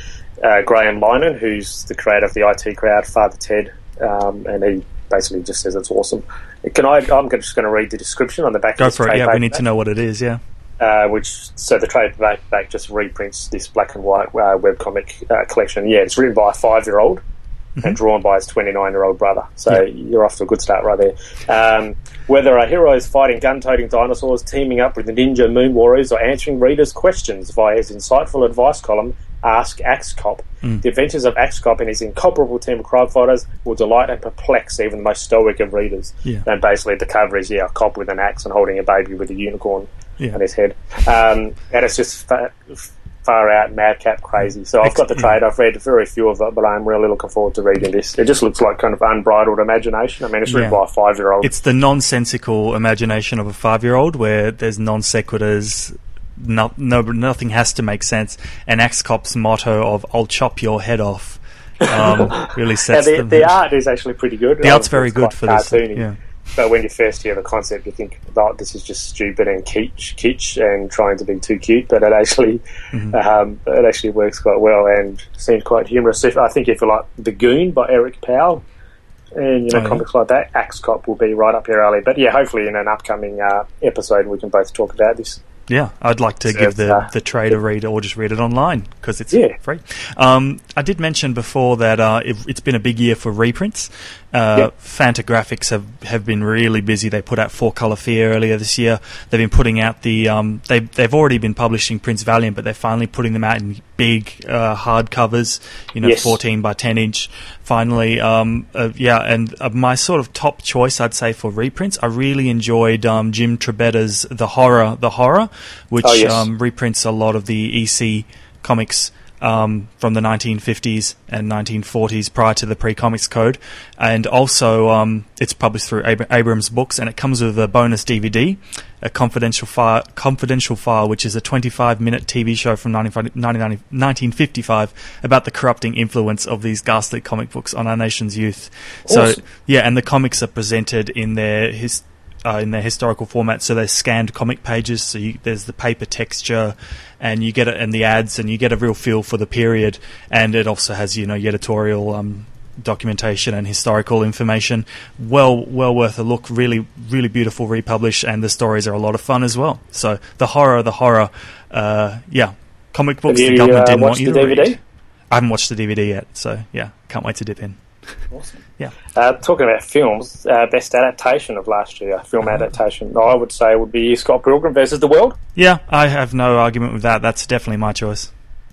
[SPEAKER 2] Uh, Graham Linan, who's the creator of the I T Crowd, Father Ted, um, and he basically just says it's awesome. Can I? I'm just going to read the description on the back.
[SPEAKER 1] Go
[SPEAKER 2] of this
[SPEAKER 1] for it.
[SPEAKER 2] trade
[SPEAKER 1] Yeah, we need
[SPEAKER 2] paperback.
[SPEAKER 1] to know what it is. Yeah.
[SPEAKER 2] Uh, which so the trade paperback just reprints this black and white uh, webcomic uh, collection. Yeah, it's written by a five-year-old mm-hmm. and drawn by his twenty-nine-year-old brother. So yeah. You're off to a good start right there. Um, whether our heroes fighting gun-toting dinosaurs, teaming up with the ninja moon warriors, or answering readers' questions via his insightful advice column, Ask Axe Cop. Mm. The adventures of Axe Cop and his incomparable team of crime fighters will delight and perplex even the most stoic of readers.
[SPEAKER 1] Yeah.
[SPEAKER 2] And basically the cover is, yeah, a cop with an axe and holding a baby with a unicorn
[SPEAKER 1] yeah.
[SPEAKER 2] on his head. Um, and it's just fa- far out, madcap crazy. So I've got the trade. I've read very few of it, but I'm really looking forward to reading this. It just looks like kind of unbridled imagination. I mean, it's written
[SPEAKER 1] yeah.
[SPEAKER 2] by a five-year-old.
[SPEAKER 1] It's the nonsensical imagination of a five-year-old where there's non sequiturs. No, no, nothing has to make sense. And Axe Cop's motto of "I'll chop your head off" um, really sets
[SPEAKER 2] yeah, the,
[SPEAKER 1] the,
[SPEAKER 2] the art is actually pretty good.
[SPEAKER 1] The art's very good for this. Yeah.
[SPEAKER 2] But when you first hear the concept, you think, "Oh, this is just stupid and kitsch, kitsch, and trying to be too cute." But it actually, mm-hmm. um, it actually works quite well and seems quite humorous. If, I think if you like The Goon by Eric Powell, and you know oh, comics yeah. like that, Axe Cop will be right up your alley. But yeah, hopefully in an upcoming uh, episode we can both talk about this.
[SPEAKER 1] Yeah, I'd like to so give the, uh, the trade a read or just read it online because it's
[SPEAKER 2] yeah.
[SPEAKER 1] free. Um, I did mention before that uh, it, it's been a big year for reprints. Uh,
[SPEAKER 2] yep.
[SPEAKER 1] Fantagraphics have, have been really busy. They put out Four Color Fear earlier this year. They've been putting out the... Um, they, they've already been publishing Prince Valiant, but they're finally putting them out in big uh, hard covers, you know,
[SPEAKER 2] yes.
[SPEAKER 1] fourteen by ten inch. Finally, um, uh, yeah, and uh, my sort of top choice, I'd say, for reprints, I really enjoyed um, Jim Trebetta's The Horror, The Horror, which
[SPEAKER 2] oh, yes.
[SPEAKER 1] um, reprints a lot of the E C comics um, from the nineteen fifties and nineteen forties prior to the pre-comics code. And also, um, it's published through Ab- Abrams Books, and it comes with a bonus D V D, a confidential file, confidential file, which is a twenty-five minute T V show from nineteen fifty-five about the corrupting influence of these ghastly comic books on our nation's youth.
[SPEAKER 2] Awesome.
[SPEAKER 1] So, yeah, and the comics are presented in their his. Uh, in their historical format, so they're scanned comic pages. So you, there's the paper texture, and you get it, and the ads, and you get a real feel for the period. And it also has, you know, editorial um, documentation and historical information. Well, well worth a look. Really, really beautiful republish, and the stories are a lot of fun as well. So the horror, the horror, uh, yeah, comic books.
[SPEAKER 2] Have you,
[SPEAKER 1] the government
[SPEAKER 2] uh,
[SPEAKER 1] didn't want
[SPEAKER 2] watched
[SPEAKER 1] you
[SPEAKER 2] the
[SPEAKER 1] to
[SPEAKER 2] D V D?
[SPEAKER 1] read. I haven't watched the D V D yet, so yeah, can't wait to dip in.
[SPEAKER 2] Awesome.
[SPEAKER 1] Yeah.
[SPEAKER 2] Uh, talking about films, uh, best adaptation of last year, film uh-huh. adaptation, I would say would be Scott Pilgrim versus the World.
[SPEAKER 1] Yeah, I have no argument with that. That's definitely my choice.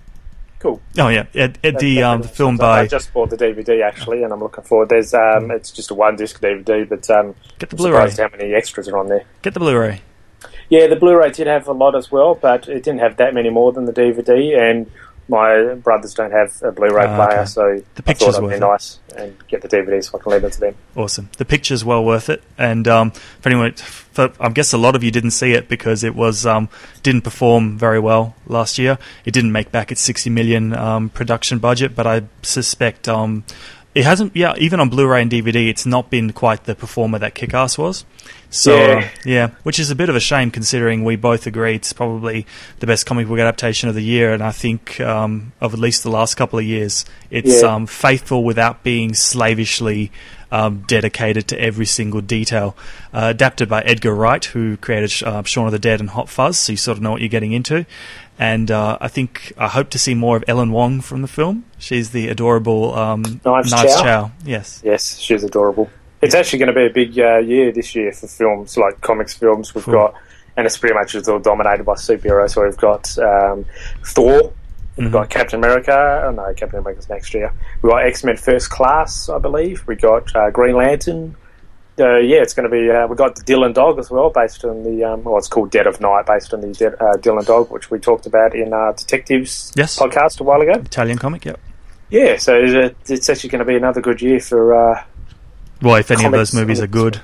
[SPEAKER 2] Cool.
[SPEAKER 1] Oh yeah, it, it, the um, the film by.
[SPEAKER 2] I just bought the D V D actually, and I'm looking forward. There's um, it's just a one disc D V D, but um,
[SPEAKER 1] get the
[SPEAKER 2] I'm
[SPEAKER 1] Blu-ray.
[SPEAKER 2] surprised how many extras are on there.
[SPEAKER 1] Get the Blu-ray.
[SPEAKER 2] Yeah, the Blu-ray did have a lot as well, but it didn't have that many more than the D V D, and my brothers don't have a Bluray
[SPEAKER 1] uh,
[SPEAKER 2] player,
[SPEAKER 1] okay.
[SPEAKER 2] so
[SPEAKER 1] the
[SPEAKER 2] I thought it'd
[SPEAKER 1] worth
[SPEAKER 2] be
[SPEAKER 1] it.
[SPEAKER 2] nice and get the D V D so I can leave it to them.
[SPEAKER 1] Awesome. The picture's well worth it, and um, for anyone, for, I guess a lot of you didn't see it because it was um, didn't perform very well last year. It didn't make back its sixty million um, production budget, but I suspect um, it hasn't. Yeah, even on Blu-ray and D V D, it's not been quite the performer that Kick-Ass was. So
[SPEAKER 2] yeah.
[SPEAKER 1] Uh, yeah, which is a bit of a shame considering we both agree it's probably the best comic book adaptation of the year, and I think um, of at least the last couple of years. It's
[SPEAKER 2] yeah.
[SPEAKER 1] um, faithful without being slavishly um, dedicated to every single detail. Uh, adapted by Edgar Wright, who created uh, Shaun of the Dead and Hot Fuzz, so you sort of know what you're getting into. And uh, I think I hope to see more of Ellen Wong from the film. She's the adorable um,
[SPEAKER 2] Knives,
[SPEAKER 1] Knives
[SPEAKER 2] Chow.
[SPEAKER 1] Chow. Yes,
[SPEAKER 2] yes, she's adorable. It's actually going to be a big uh, year this year for films, like comics films. We've
[SPEAKER 1] cool.
[SPEAKER 2] got, and it's pretty much it's all dominated by superheroes. So we've got um, Thor We've got Captain America. Oh no, Captain America's next year. We've got X-Men First Class, I believe. We got uh, Green Lantern. Uh, yeah, it's going to be. Uh, we got the Dylan Dog as well, based on the. Um, well, it's called Dead of Night, based on the Dead, uh, Dylan Dog, which we talked about in our Detectives
[SPEAKER 1] yes.
[SPEAKER 2] podcast a while ago.
[SPEAKER 1] Italian comic, yep.
[SPEAKER 2] Yeah, so it's, it's actually going to be another good year for. Uh,
[SPEAKER 1] well, if any of those movies are good.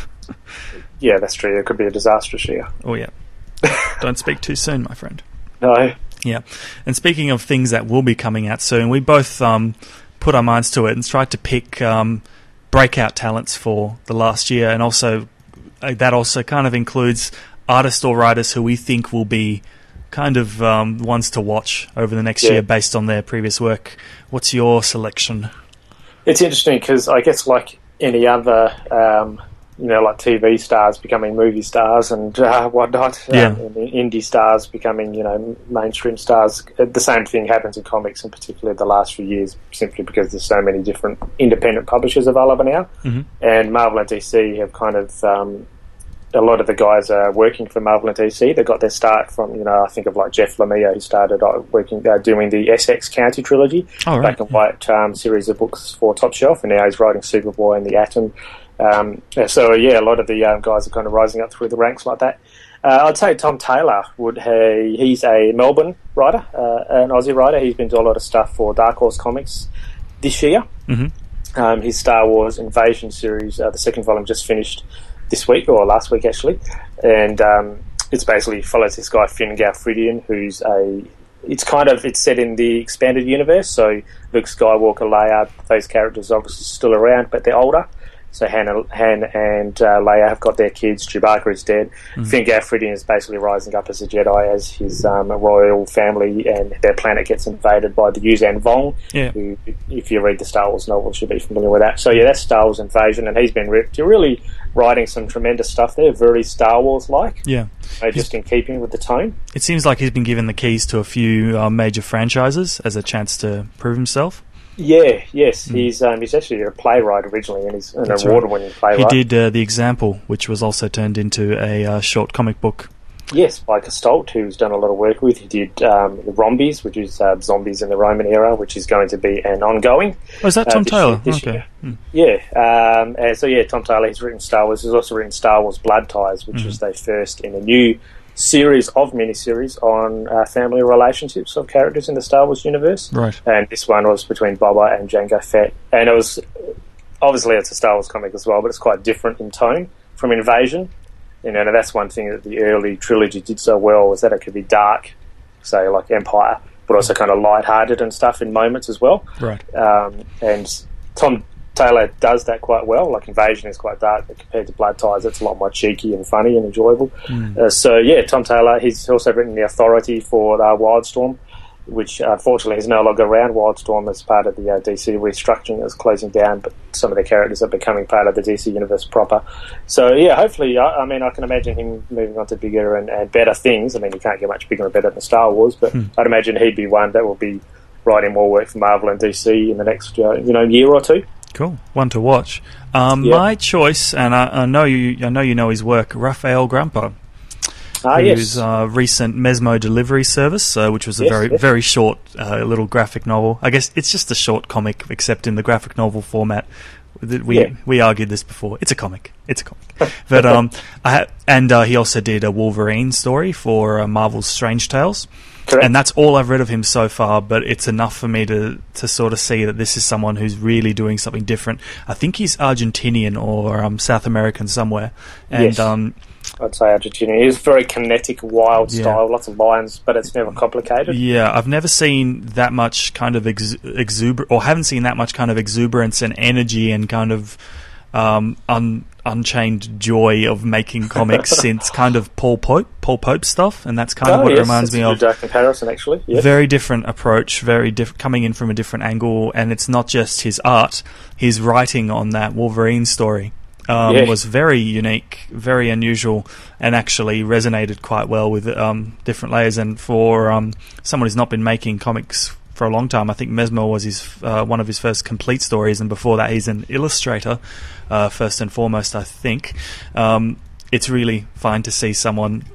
[SPEAKER 2] Yeah, that's true. It could be a disastrous year.
[SPEAKER 1] Oh yeah. Don't speak too soon, my friend.
[SPEAKER 2] No.
[SPEAKER 1] Yeah, and speaking of things that will be coming out soon, we both um, put our minds to it and tried to pick. Um, breakout talents for the last year, and also uh, that also kind of includes artists or writers who we think will be kind of um, ones to watch over the next yeah. year based on their previous work. What's your selection?
[SPEAKER 2] It's interesting because I guess like any other um, you know, like T V stars becoming movie stars and uh, whatnot,
[SPEAKER 1] yeah.
[SPEAKER 2] um, and indie stars becoming, you know, mainstream stars. The same thing happens in comics, in particular the last few years, simply because there's so many different independent publishers available now.
[SPEAKER 1] Mm-hmm.
[SPEAKER 2] And Marvel and D C have kind of, um, a lot of the guys are working for Marvel and D C. They got their start from, you know, I think of like Jeff Lemire, who started uh, working, uh, doing the Essex County trilogy,
[SPEAKER 1] oh, right.
[SPEAKER 2] black and white um, series of books for Top Shelf, and now he's writing Superboy and the Atom. Um, so yeah, a lot of the um, guys are kind of rising up through the ranks like that. Uh, I'd say Tom Taylor would. Have, he's a Melbourne writer, uh, an Aussie writer. He's been doing a lot of stuff for Dark Horse Comics this year.
[SPEAKER 1] Mm-hmm.
[SPEAKER 2] Um, his Star Wars Invasion series, uh, the second volume, just finished this week or last week actually, and um, it's basically follows this guy Finn Galfridian, who's a. It's kind of it's set in the expanded universe, so Luke Skywalker, Leia, those characters are obviously still around, but they're older. So Han, Han and uh, Leia have got their kids. Chewbacca is dead. Mm-hmm. Finn Galfridian is basically rising up as a Jedi as his um, royal family and their planet gets invaded by the Yuuzhan Vong.
[SPEAKER 1] Yeah.
[SPEAKER 2] Who, if you read the Star Wars novels, you'll be familiar with that. So yeah, that's Star Wars Invasion, and he's been re- really writing some tremendous stuff there, very Star Wars-like.
[SPEAKER 1] Yeah.
[SPEAKER 2] Uh, just in keeping with the tone.
[SPEAKER 1] It seems like he's been given the keys to a few uh, major franchises as a chance to prove himself.
[SPEAKER 2] Yeah, yes. Mm. He's um, he's actually a playwright originally, and he's an
[SPEAKER 1] That's
[SPEAKER 2] award-winning
[SPEAKER 1] right.
[SPEAKER 2] playwright.
[SPEAKER 1] He did uh, The Example, which was also turned into a uh, short comic book.
[SPEAKER 2] Yes, by Gestalt, who's done a lot of work with. He did um, The Rombies, which is uh, Zombies in the Roman Era, which is going to be an ongoing.
[SPEAKER 1] Oh, is that Tom
[SPEAKER 2] uh, this
[SPEAKER 1] Taylor?
[SPEAKER 2] Year, this
[SPEAKER 1] okay.
[SPEAKER 2] Year.
[SPEAKER 1] Mm.
[SPEAKER 2] Yeah. Um, and so, yeah, Tom Taylor, he's written Star Wars. He's also written Star Wars Blood Ties, which mm. is their first in a new series of miniseries on uh, family relationships of characters in the Star Wars universe.
[SPEAKER 1] Right.
[SPEAKER 2] And this one was between Boba and Jango Fett. And it was, obviously it's a Star Wars comic as well, but it's quite different in tone from Invasion. You know, and that's one thing that the early trilogy did so well, was that it could be dark, say like Empire, but also kind of light-hearted and stuff in moments as well.
[SPEAKER 1] Right.
[SPEAKER 2] Um, and Tom Taylor does that quite well. Like Invasion is quite dark, but compared to Blood Ties, it's a lot more cheeky and funny and enjoyable.
[SPEAKER 1] Mm.
[SPEAKER 2] Uh, so yeah, Tom Taylor. He's also written The Authority for uh, Wildstorm, which unfortunately is no longer around. Wildstorm is part of the uh, D C restructuring, is closing down, but some of the characters are becoming part of the D C universe proper. So yeah, hopefully, I, I mean, I can imagine him moving on to bigger and, and better things. I mean, you can't get much bigger and better than Star Wars, but mm. I'd imagine he'd be one that will be writing more work for Marvel and D C in the next uh, you know year or two.
[SPEAKER 1] Cool, one to watch. Um,
[SPEAKER 2] yeah.
[SPEAKER 1] My choice, and I, I know you, I know you know his work, Rafael Grampa,
[SPEAKER 2] ah,
[SPEAKER 1] whose
[SPEAKER 2] yes.
[SPEAKER 1] uh, recent Mesmo delivery service, uh, which was a
[SPEAKER 2] yes,
[SPEAKER 1] very,
[SPEAKER 2] yes.
[SPEAKER 1] very short uh, little graphic novel. I guess it's just a short comic, except in the graphic novel format. We
[SPEAKER 2] yeah.
[SPEAKER 1] we argued this before. It's a comic. It's a comic. But um, I ha- and uh, he also did a Wolverine story for uh, Marvel's Strange Tales.
[SPEAKER 2] Correct.
[SPEAKER 1] And that's all I've read of him so far, but it's enough for me to, to sort of see that this is someone who's really doing something different. I think he's Argentinian or um, South American somewhere. And
[SPEAKER 2] yes.
[SPEAKER 1] um,
[SPEAKER 2] I'd say Argentinian. He's very kinetic, wild
[SPEAKER 1] yeah.
[SPEAKER 2] style, lots of lines, but it's never complicated.
[SPEAKER 1] Yeah, I've never seen that much kind of ex- exuber, or haven't seen that much kind of exuberance and energy and kind of um, un- unchained joy of making comics since kind of Paul Pope, Paul Pope stuff, and that's kind
[SPEAKER 2] oh,
[SPEAKER 1] of what
[SPEAKER 2] yes,
[SPEAKER 1] it reminds me
[SPEAKER 2] a
[SPEAKER 1] of.
[SPEAKER 2] good, uh, comparison, actually. Yes.
[SPEAKER 1] Very different approach, very diff- coming in from a different angle, and it's not just his art. His writing on that Wolverine story um,
[SPEAKER 2] yeah.
[SPEAKER 1] was very unique, very unusual, and actually resonated quite well with um, different layers. And for um, someone who's not been making comics for a long time, I think Mesmo was his uh, one of his first complete stories, and before that he's an illustrator uh, first and foremost, I think. Um, it's really fine to see someone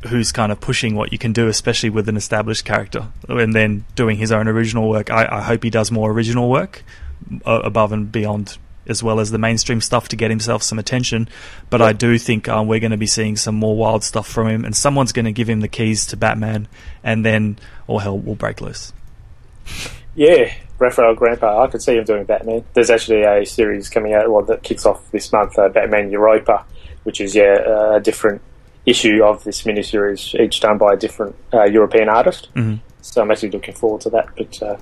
[SPEAKER 1] who's kind of pushing what you can do, especially with an established character, and then doing his own original work. I, I hope he does more original work uh, above and beyond, as well as the mainstream stuff, to get himself some attention. But yeah. I do think um, we're going to be seeing some more wild stuff from him, and someone's going to give him the keys to Batman, and then all hell will break loose.
[SPEAKER 2] Yeah, Raphael Grandpa, I could see him doing Batman. There's actually a series coming out well, that kicks off this month, uh, Batman Europa, which is yeah a different issue of this miniseries, each done by a different uh, European artist.
[SPEAKER 1] Mm-hmm.
[SPEAKER 2] So I'm actually looking forward to that. But uh,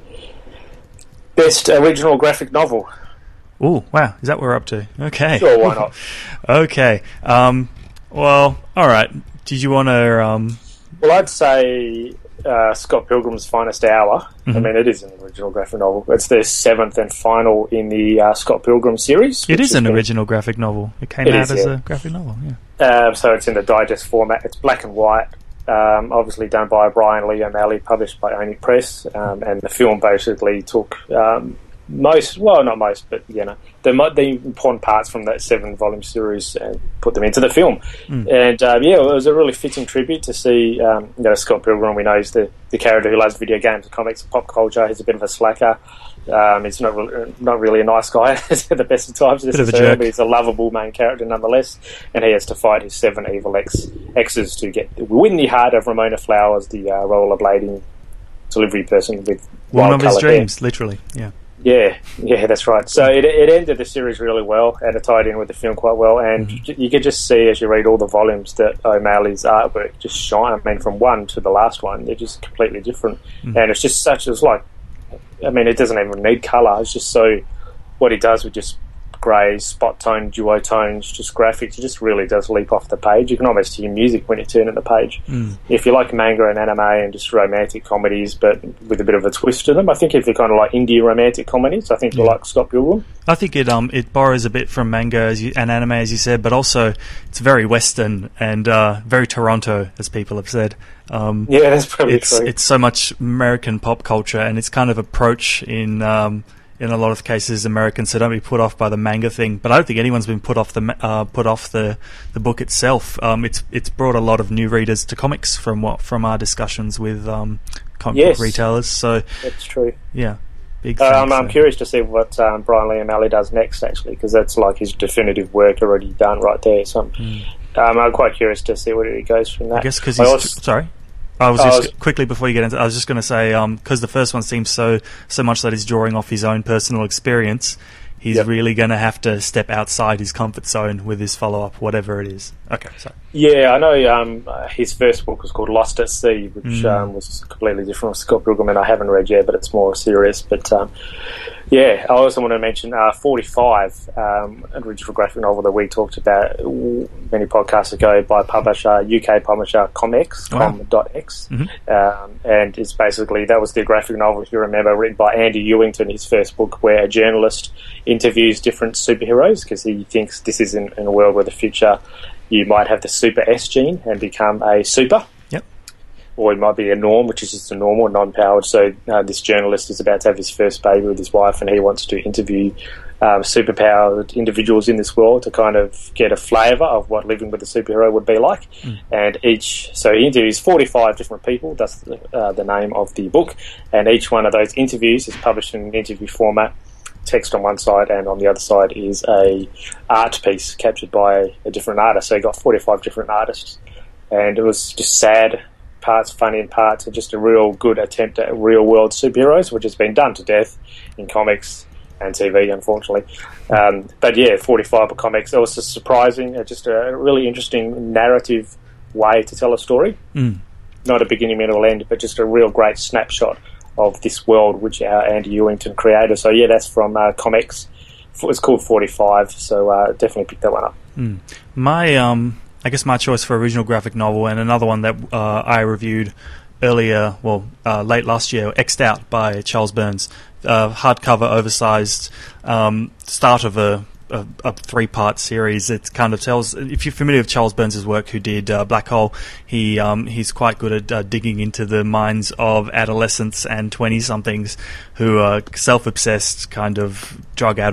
[SPEAKER 2] best original graphic novel.
[SPEAKER 1] Oh, wow. Is that what we're up to? Okay.
[SPEAKER 2] Sure, why not?
[SPEAKER 1] Okay. Um, well, all right. Did you want to... Um...
[SPEAKER 2] Well, I'd say uh, Scott Pilgrim's Finest Hour.
[SPEAKER 1] Mm-hmm.
[SPEAKER 2] I mean, it is an original graphic novel. It's their seventh and final in the uh, Scott Pilgrim series.
[SPEAKER 1] It is an been... original graphic novel. It came it out is, as yeah. a graphic novel, yeah.
[SPEAKER 2] Uh, so it's in the digest format. It's black and white. Um, obviously done by Brian Lee O'Malley, published by Oni Press. Um, and the film basically took... Um, most, well, not most, but, you know, the, the important parts from that seven-volume series and put them into the film.
[SPEAKER 1] Mm.
[SPEAKER 2] And, uh, yeah, it was a really fitting tribute to see, um, you know, Scott Pilgrim. We know he's the, the character who loves video games, comics, and pop culture. He's a bit of a slacker. Um, he's not, re- not really a nice guy at the best of times,
[SPEAKER 1] bit of a jerk.
[SPEAKER 2] But he's a lovable main character nonetheless. And he has to fight his seven evil ex- exes to get win the heart of Ramona Flowers, the uh, rollerblading delivery person with
[SPEAKER 1] one of his dreams,
[SPEAKER 2] hair.
[SPEAKER 1] Literally, yeah.
[SPEAKER 2] Yeah, yeah, that's right. So it it ended the series really well, and it tied in with the film quite well. And
[SPEAKER 1] mm-hmm.
[SPEAKER 2] you could just see as you read all the volumes that O'Malley's artwork just shine. I mean, from one to the last one, they're just completely different. Mm-hmm. And it's just such. It's like, I mean, it doesn't even need colour. It's just so what he does with just greys, spot tone, duotones, just graphics. It just really does leap off the page. You can almost hear music when you turn at the page.
[SPEAKER 1] Mm.
[SPEAKER 2] If you like manga and anime and just romantic comedies, but with a bit of a twist to them, I think if you kind of like indie romantic comedies, I think you'll
[SPEAKER 1] yeah.
[SPEAKER 2] like Scott Pilgrim.
[SPEAKER 1] I think it um it borrows a bit from manga as you, and anime, as you said, but also it's very Western and uh, very Toronto, as people have said. Um,
[SPEAKER 2] yeah, that's probably
[SPEAKER 1] it's,
[SPEAKER 2] true.
[SPEAKER 1] It's so much American pop culture, and its kind of approach in um, in a lot of cases American. So don't be put off by the manga thing. But I don't think anyone's been put off the uh, put off the, the book itself. Um, it's it's brought a lot of new readers to comics from what from our discussions with um, comic
[SPEAKER 2] yes,
[SPEAKER 1] book retailers. So
[SPEAKER 2] that's true.
[SPEAKER 1] Yeah. Big
[SPEAKER 2] uh,
[SPEAKER 1] thing,
[SPEAKER 2] I'm, I'm
[SPEAKER 1] so.
[SPEAKER 2] curious to see what um, Brian Lee O'Malley does next, actually, because that's like his definitive work already done right there. So I'm,
[SPEAKER 1] mm.
[SPEAKER 2] um, I'm quite curious to see where he goes from that.
[SPEAKER 1] I guess because he's...
[SPEAKER 2] also,
[SPEAKER 1] sorry? I was
[SPEAKER 2] I
[SPEAKER 1] just...
[SPEAKER 2] was,
[SPEAKER 1] quickly, before you get into I was just going to say, because um, the first one seems so so much that he's drawing off his own personal experience, he's
[SPEAKER 2] yep.
[SPEAKER 1] really going to have to step outside his comfort zone with his follow-up, whatever it is. Okay, sorry.
[SPEAKER 2] Yeah, I know um, uh, his first book was called Lost at Sea, which
[SPEAKER 1] mm.
[SPEAKER 2] um, was completely different from Scott Pilgrim, and I haven't read yet, but it's more serious. But um, yeah, I also want to mention uh, forty-five, um, an original graphic novel that we talked about many podcasts ago by publisher, U K publisher Comex,
[SPEAKER 1] wow.
[SPEAKER 2] com dot x.
[SPEAKER 1] Mm-hmm.
[SPEAKER 2] Um, and it's basically, that was the graphic novel, if you remember, written by Andy Ewington, his first book, where a journalist interviews different superheroes because he thinks this is in, in a world where the future you might have the super S gene and become a super.
[SPEAKER 1] Yep.
[SPEAKER 2] Or it might be a norm, which is just a normal, non-powered. So uh, this journalist is about to have his first baby with his wife, and he wants to interview um, superpowered individuals in this world to kind of get a flavour of what living with a superhero would be like.
[SPEAKER 1] Mm.
[SPEAKER 2] And each, so he interviews forty-five different people. That's the, uh, the name of the book. And each one of those interviews is published in an interview format. Text on one side, and on the other side is a art piece captured by a different artist. So you got forty-five different artists, and it was just sad parts, funny in parts, and just a real good attempt at real world superheroes, which has been done to death in comics and T V, unfortunately. Um, but yeah, forty-five comics. It was just surprising, uh, just a really interesting narrative way to tell a story.
[SPEAKER 1] Mm.
[SPEAKER 2] Not a beginning, middle, end, but just a real great snapshot of this world which our Andy Ewington created. So yeah, that's from uh, Comics. It's called forty-five, so uh, definitely pick that one up.
[SPEAKER 1] Mm. My, um, I guess my choice for original graphic novel, and another one that uh, I reviewed earlier, well, uh, late last year, X'd Out by Charles Burns. Uh, hardcover, oversized, um, start of a A, a three-part series. It kind of tells, if you're familiar with Charles Burns' work, who did uh, Black Hole, he um, he's quite good at uh, digging into the minds of adolescents and twenty-somethings who are self-obsessed, kind of drug-addled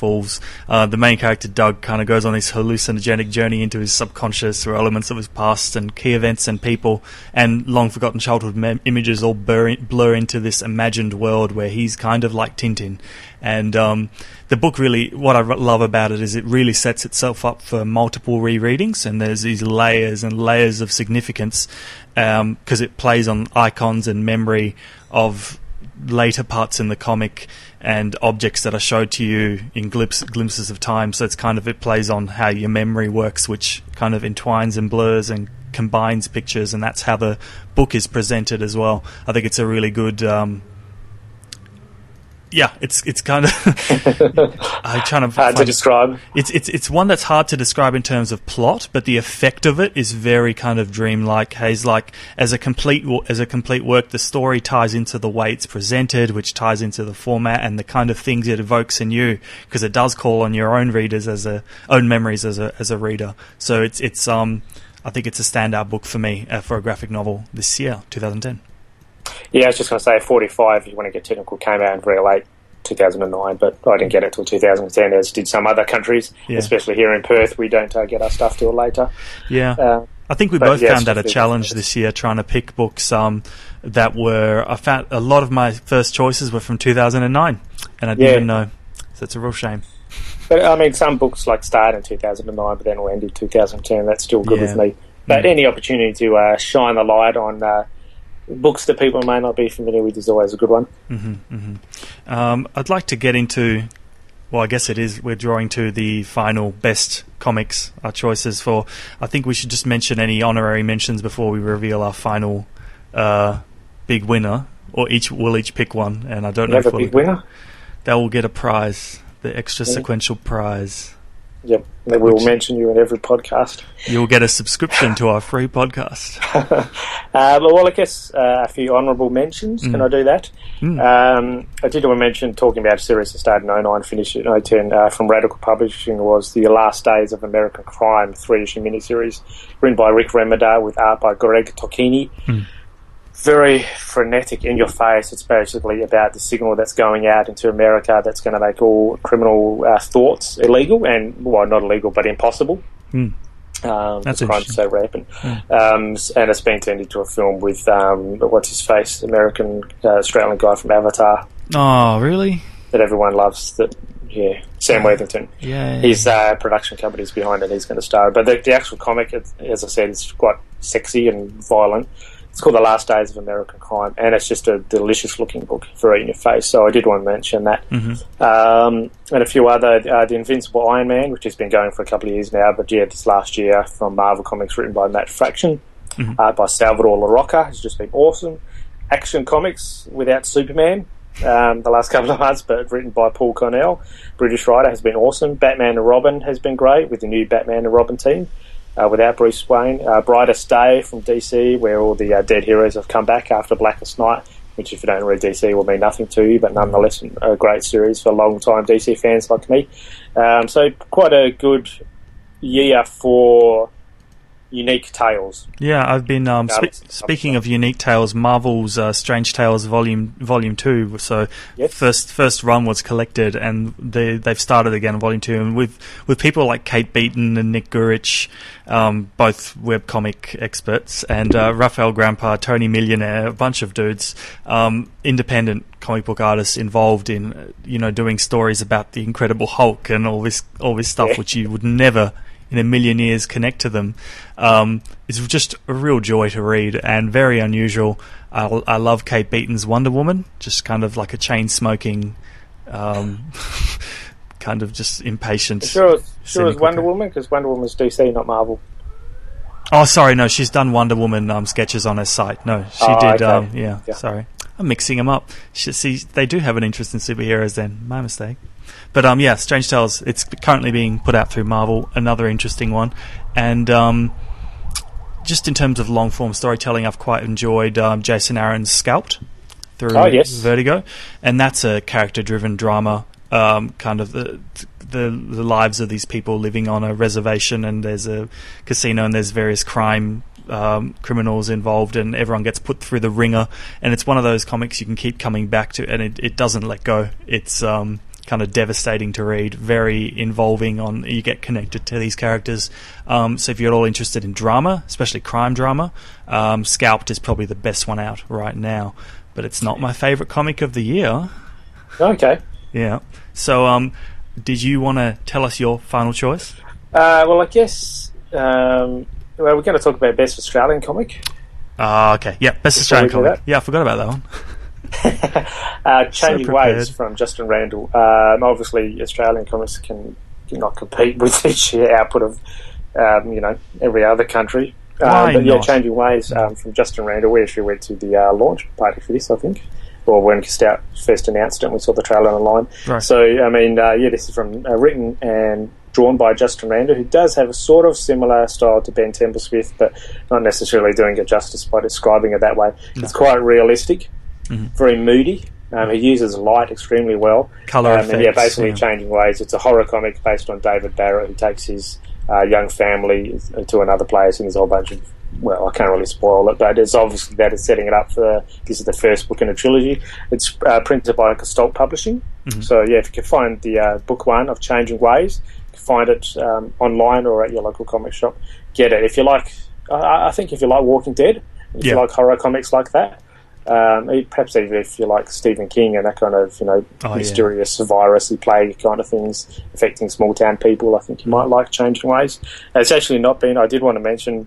[SPEAKER 1] Falls. Uh, the main character, Doug, kind of goes on this hallucinogenic journey into his subconscious or elements of his past and key events and people and long-forgotten childhood mem- images all blur, blur into this imagined world where he's kind of like Tintin. And um, the book really, what I love about it is it really sets itself up for multiple rereadings, and there's these layers and layers of significance because um, it plays on icons and memory of later parts in the comic and objects that are showed to you in glimpse, glimpses of time. So it's kind of, it plays on how your memory works, which kind of entwines and blurs and combines pictures, and that's how the book is presented as well. I think it's a really good... Um, Yeah, it's it's kind of I'm trying to
[SPEAKER 2] hard to describe.
[SPEAKER 1] It's it's it's one that's hard to describe in terms of plot, but the effect of it is very kind of dreamlike. Haze like as a complete as a complete work, the story ties into the way it's presented, which ties into the format and the kind of things it evokes in you, because it does call on your own readers as a own memories as a as a reader. So it's it's um I think it's a standout book for me uh, for a graphic novel this year, twenty ten.
[SPEAKER 2] Yeah, I was just going to say forty-five, if you want to get technical, came out in very late two thousand nine, but I didn't get it till two thousand ten, as did some other countries, yeah. Especially here in Perth. We don't uh, get our stuff till later.
[SPEAKER 1] Yeah. Uh, I think we both yeah, found that a challenge this year, trying to pick books um, that were... I found a lot of my first choices were from two thousand nine, and I didn't yeah. even know. So it's a real shame.
[SPEAKER 2] But, I mean, some books like started in two thousand nine, but then will end in two thousand ten. That's still good yeah. with me. But mm. any opportunity to uh, shine the light on... Uh, books that people may not be familiar with is always a good one.
[SPEAKER 1] Mm-hmm, mm-hmm. Um, I'd like to get into, well, I guess it is, we're drawing to the final best comics, our choices for, I think we should just mention any honorary mentions before we reveal our final uh, big winner, or each we'll each pick one, and I don't
[SPEAKER 2] you
[SPEAKER 1] know
[SPEAKER 2] have
[SPEAKER 1] if
[SPEAKER 2] a
[SPEAKER 1] we'll,
[SPEAKER 2] big winner?
[SPEAKER 1] They will get a prize, the extra yeah. sequential prize.
[SPEAKER 2] Yep, we will Which, mention you in every podcast.
[SPEAKER 1] You'll get a subscription to our free podcast.
[SPEAKER 2] uh, but, well, I guess uh, a few honourable mentions. Mm. Can I do that? Mm. Um, I did want to mention, talking about a series that started in oh nine, finished in oh ten, uh, from Radical Publishing, was The Last Days of American Crime, three-issue miniseries, written by Rick Remender with art by Greg Tocchini. Mm. Very frenetic, in your face. It's basically about the signal that's going out into America that's going to make all criminal uh, thoughts illegal, and, well, not illegal, but impossible.
[SPEAKER 1] Mm.
[SPEAKER 2] Um, that's crime's so rampant. Mm. Um, and it's been turned into a film with, um, what's his face, American, uh, Australian guy from Avatar.
[SPEAKER 1] Oh, really?
[SPEAKER 2] That everyone loves. That, yeah, Sam Worthington.
[SPEAKER 1] Yeah.
[SPEAKER 2] His uh, production company's behind it. He's going to star. But the, the actual comic, it, as I said, is quite sexy and violent. It's called The Last Days of American Crime, and it's just a delicious-looking book, very in your face. So I did want to mention that.
[SPEAKER 1] Mm-hmm.
[SPEAKER 2] Um, and a few other, uh, The Invincible Iron Man, which has been going for a couple of years now, but yeah, this last year from Marvel Comics, written by Matt Fraction, mm-hmm. art by Salvador LaRocca, has just been awesome. Action Comics without Superman, um, the last couple of months, but written by Paul Cornell, British writer, has been awesome. Batman and Robin has been great with the new Batman and Robin team. Uh, without Bruce Wayne. Uh, Brightest Day from D C, where all the uh, dead heroes have come back after Blackest Night, which, if you don't read D C, will mean nothing to you, but nonetheless a great series for long-time D C fans like me. Um, so quite a good year for unique tales.
[SPEAKER 1] Yeah, I've been um, spe- speaking of unique tales. Marvel's uh, Strange Tales Volume Volume Two. So yes. first first run was collected, and they they've started again Volume Two, and with with people like Kate Beaton and Nick Gurich, um, both webcomic experts, and uh, Raphael Grandpa, Tony Millionaire, a bunch of dudes, um, independent comic book artists involved in you know doing stories about the Incredible Hulk and all this all this stuff, yeah. which you would never in a million years connect to them. Um, it's just a real joy to read and very unusual. I, I love Kate Beaton's Wonder Woman, just kind of like a chain-smoking, um, kind of just impatient.
[SPEAKER 2] Sure, sure it's Wonder Woman, because Wonder Woman's D C, not Marvel.
[SPEAKER 1] Oh, sorry, no, she's done Wonder Woman um, sketches on her site. No, she
[SPEAKER 2] oh,
[SPEAKER 1] did,
[SPEAKER 2] okay.
[SPEAKER 1] um, yeah, yeah, sorry. I'm mixing them up. She, see, they do have an interest in superheroes then. My mistake. But um, yeah, Strange Tales, it's currently being put out through Marvel, another interesting one. And um, just in terms of long-form storytelling, I've quite enjoyed um, Jason Aaron's Scalped through
[SPEAKER 2] oh, yes.
[SPEAKER 1] Vertigo. And that's a character-driven drama, um, kind of the, the the lives of these people living on a reservation, and there's a casino and there's various crime Um, criminals involved, and everyone gets put through the ringer, and it's one of those comics you can keep coming back to, and it, it doesn't let go. It's um, kind of devastating to read, very involving. On you get connected to these characters. Um, so if you're at all interested in drama, especially crime drama, um, Scalped is probably the best one out right now. But it's not my favourite comic of the year.
[SPEAKER 2] Okay.
[SPEAKER 1] Yeah. So, um, did you want to tell us your final choice?
[SPEAKER 2] Uh, well, I guess um, well, we're going to talk about Best Australian Comic.
[SPEAKER 1] Ah, uh, okay. Yeah, Best Australian Comic. Yeah, I forgot about that one.
[SPEAKER 2] uh, Changing
[SPEAKER 1] So
[SPEAKER 2] Ways from Justin Randall. Um, obviously, Australian comics can cannot compete with the sheer output of um, you know every other country.
[SPEAKER 1] Why
[SPEAKER 2] Um, but yeah,
[SPEAKER 1] not?
[SPEAKER 2] Changing Ways um, from Justin Randall. We actually went to the uh, launch party for this, I think, or when Stout first announced it, and we saw the trailer online.
[SPEAKER 1] Right.
[SPEAKER 2] So, I mean, uh, yeah, this is from uh, written and drawn by Justin Randall, who does have a sort of similar style to Ben Templesmith, but not necessarily doing it justice by describing it that way.
[SPEAKER 1] No.
[SPEAKER 2] It's quite realistic,
[SPEAKER 1] Mhm.
[SPEAKER 2] very moody. Um, he uses light extremely well.
[SPEAKER 1] Colour
[SPEAKER 2] um,
[SPEAKER 1] effects.
[SPEAKER 2] and yeah, basically
[SPEAKER 1] yeah.
[SPEAKER 2] Changing Ways. It's a horror comic based on David Barrett, who takes his uh, young family to another place, and there's a whole bunch of, well, I can't really spoil it, but it's obviously that it's setting it up for, this is the first book in a trilogy. It's uh, printed by Gestalt Publishing.
[SPEAKER 1] Mm-hmm.
[SPEAKER 2] So, yeah, if you can find the uh, book one of Changing Ways, you can find it um, online or at your local comic shop. Get it. If you like, I, I think if you like Walking Dead, if
[SPEAKER 1] Yeah.
[SPEAKER 2] you like horror comics like that, um, perhaps even if you like Stephen King and that kind of, you know,
[SPEAKER 1] Oh,
[SPEAKER 2] mysterious virusy plague kind of things affecting small town people, I think you might like Changing Ways. It's actually not been, I did want to mention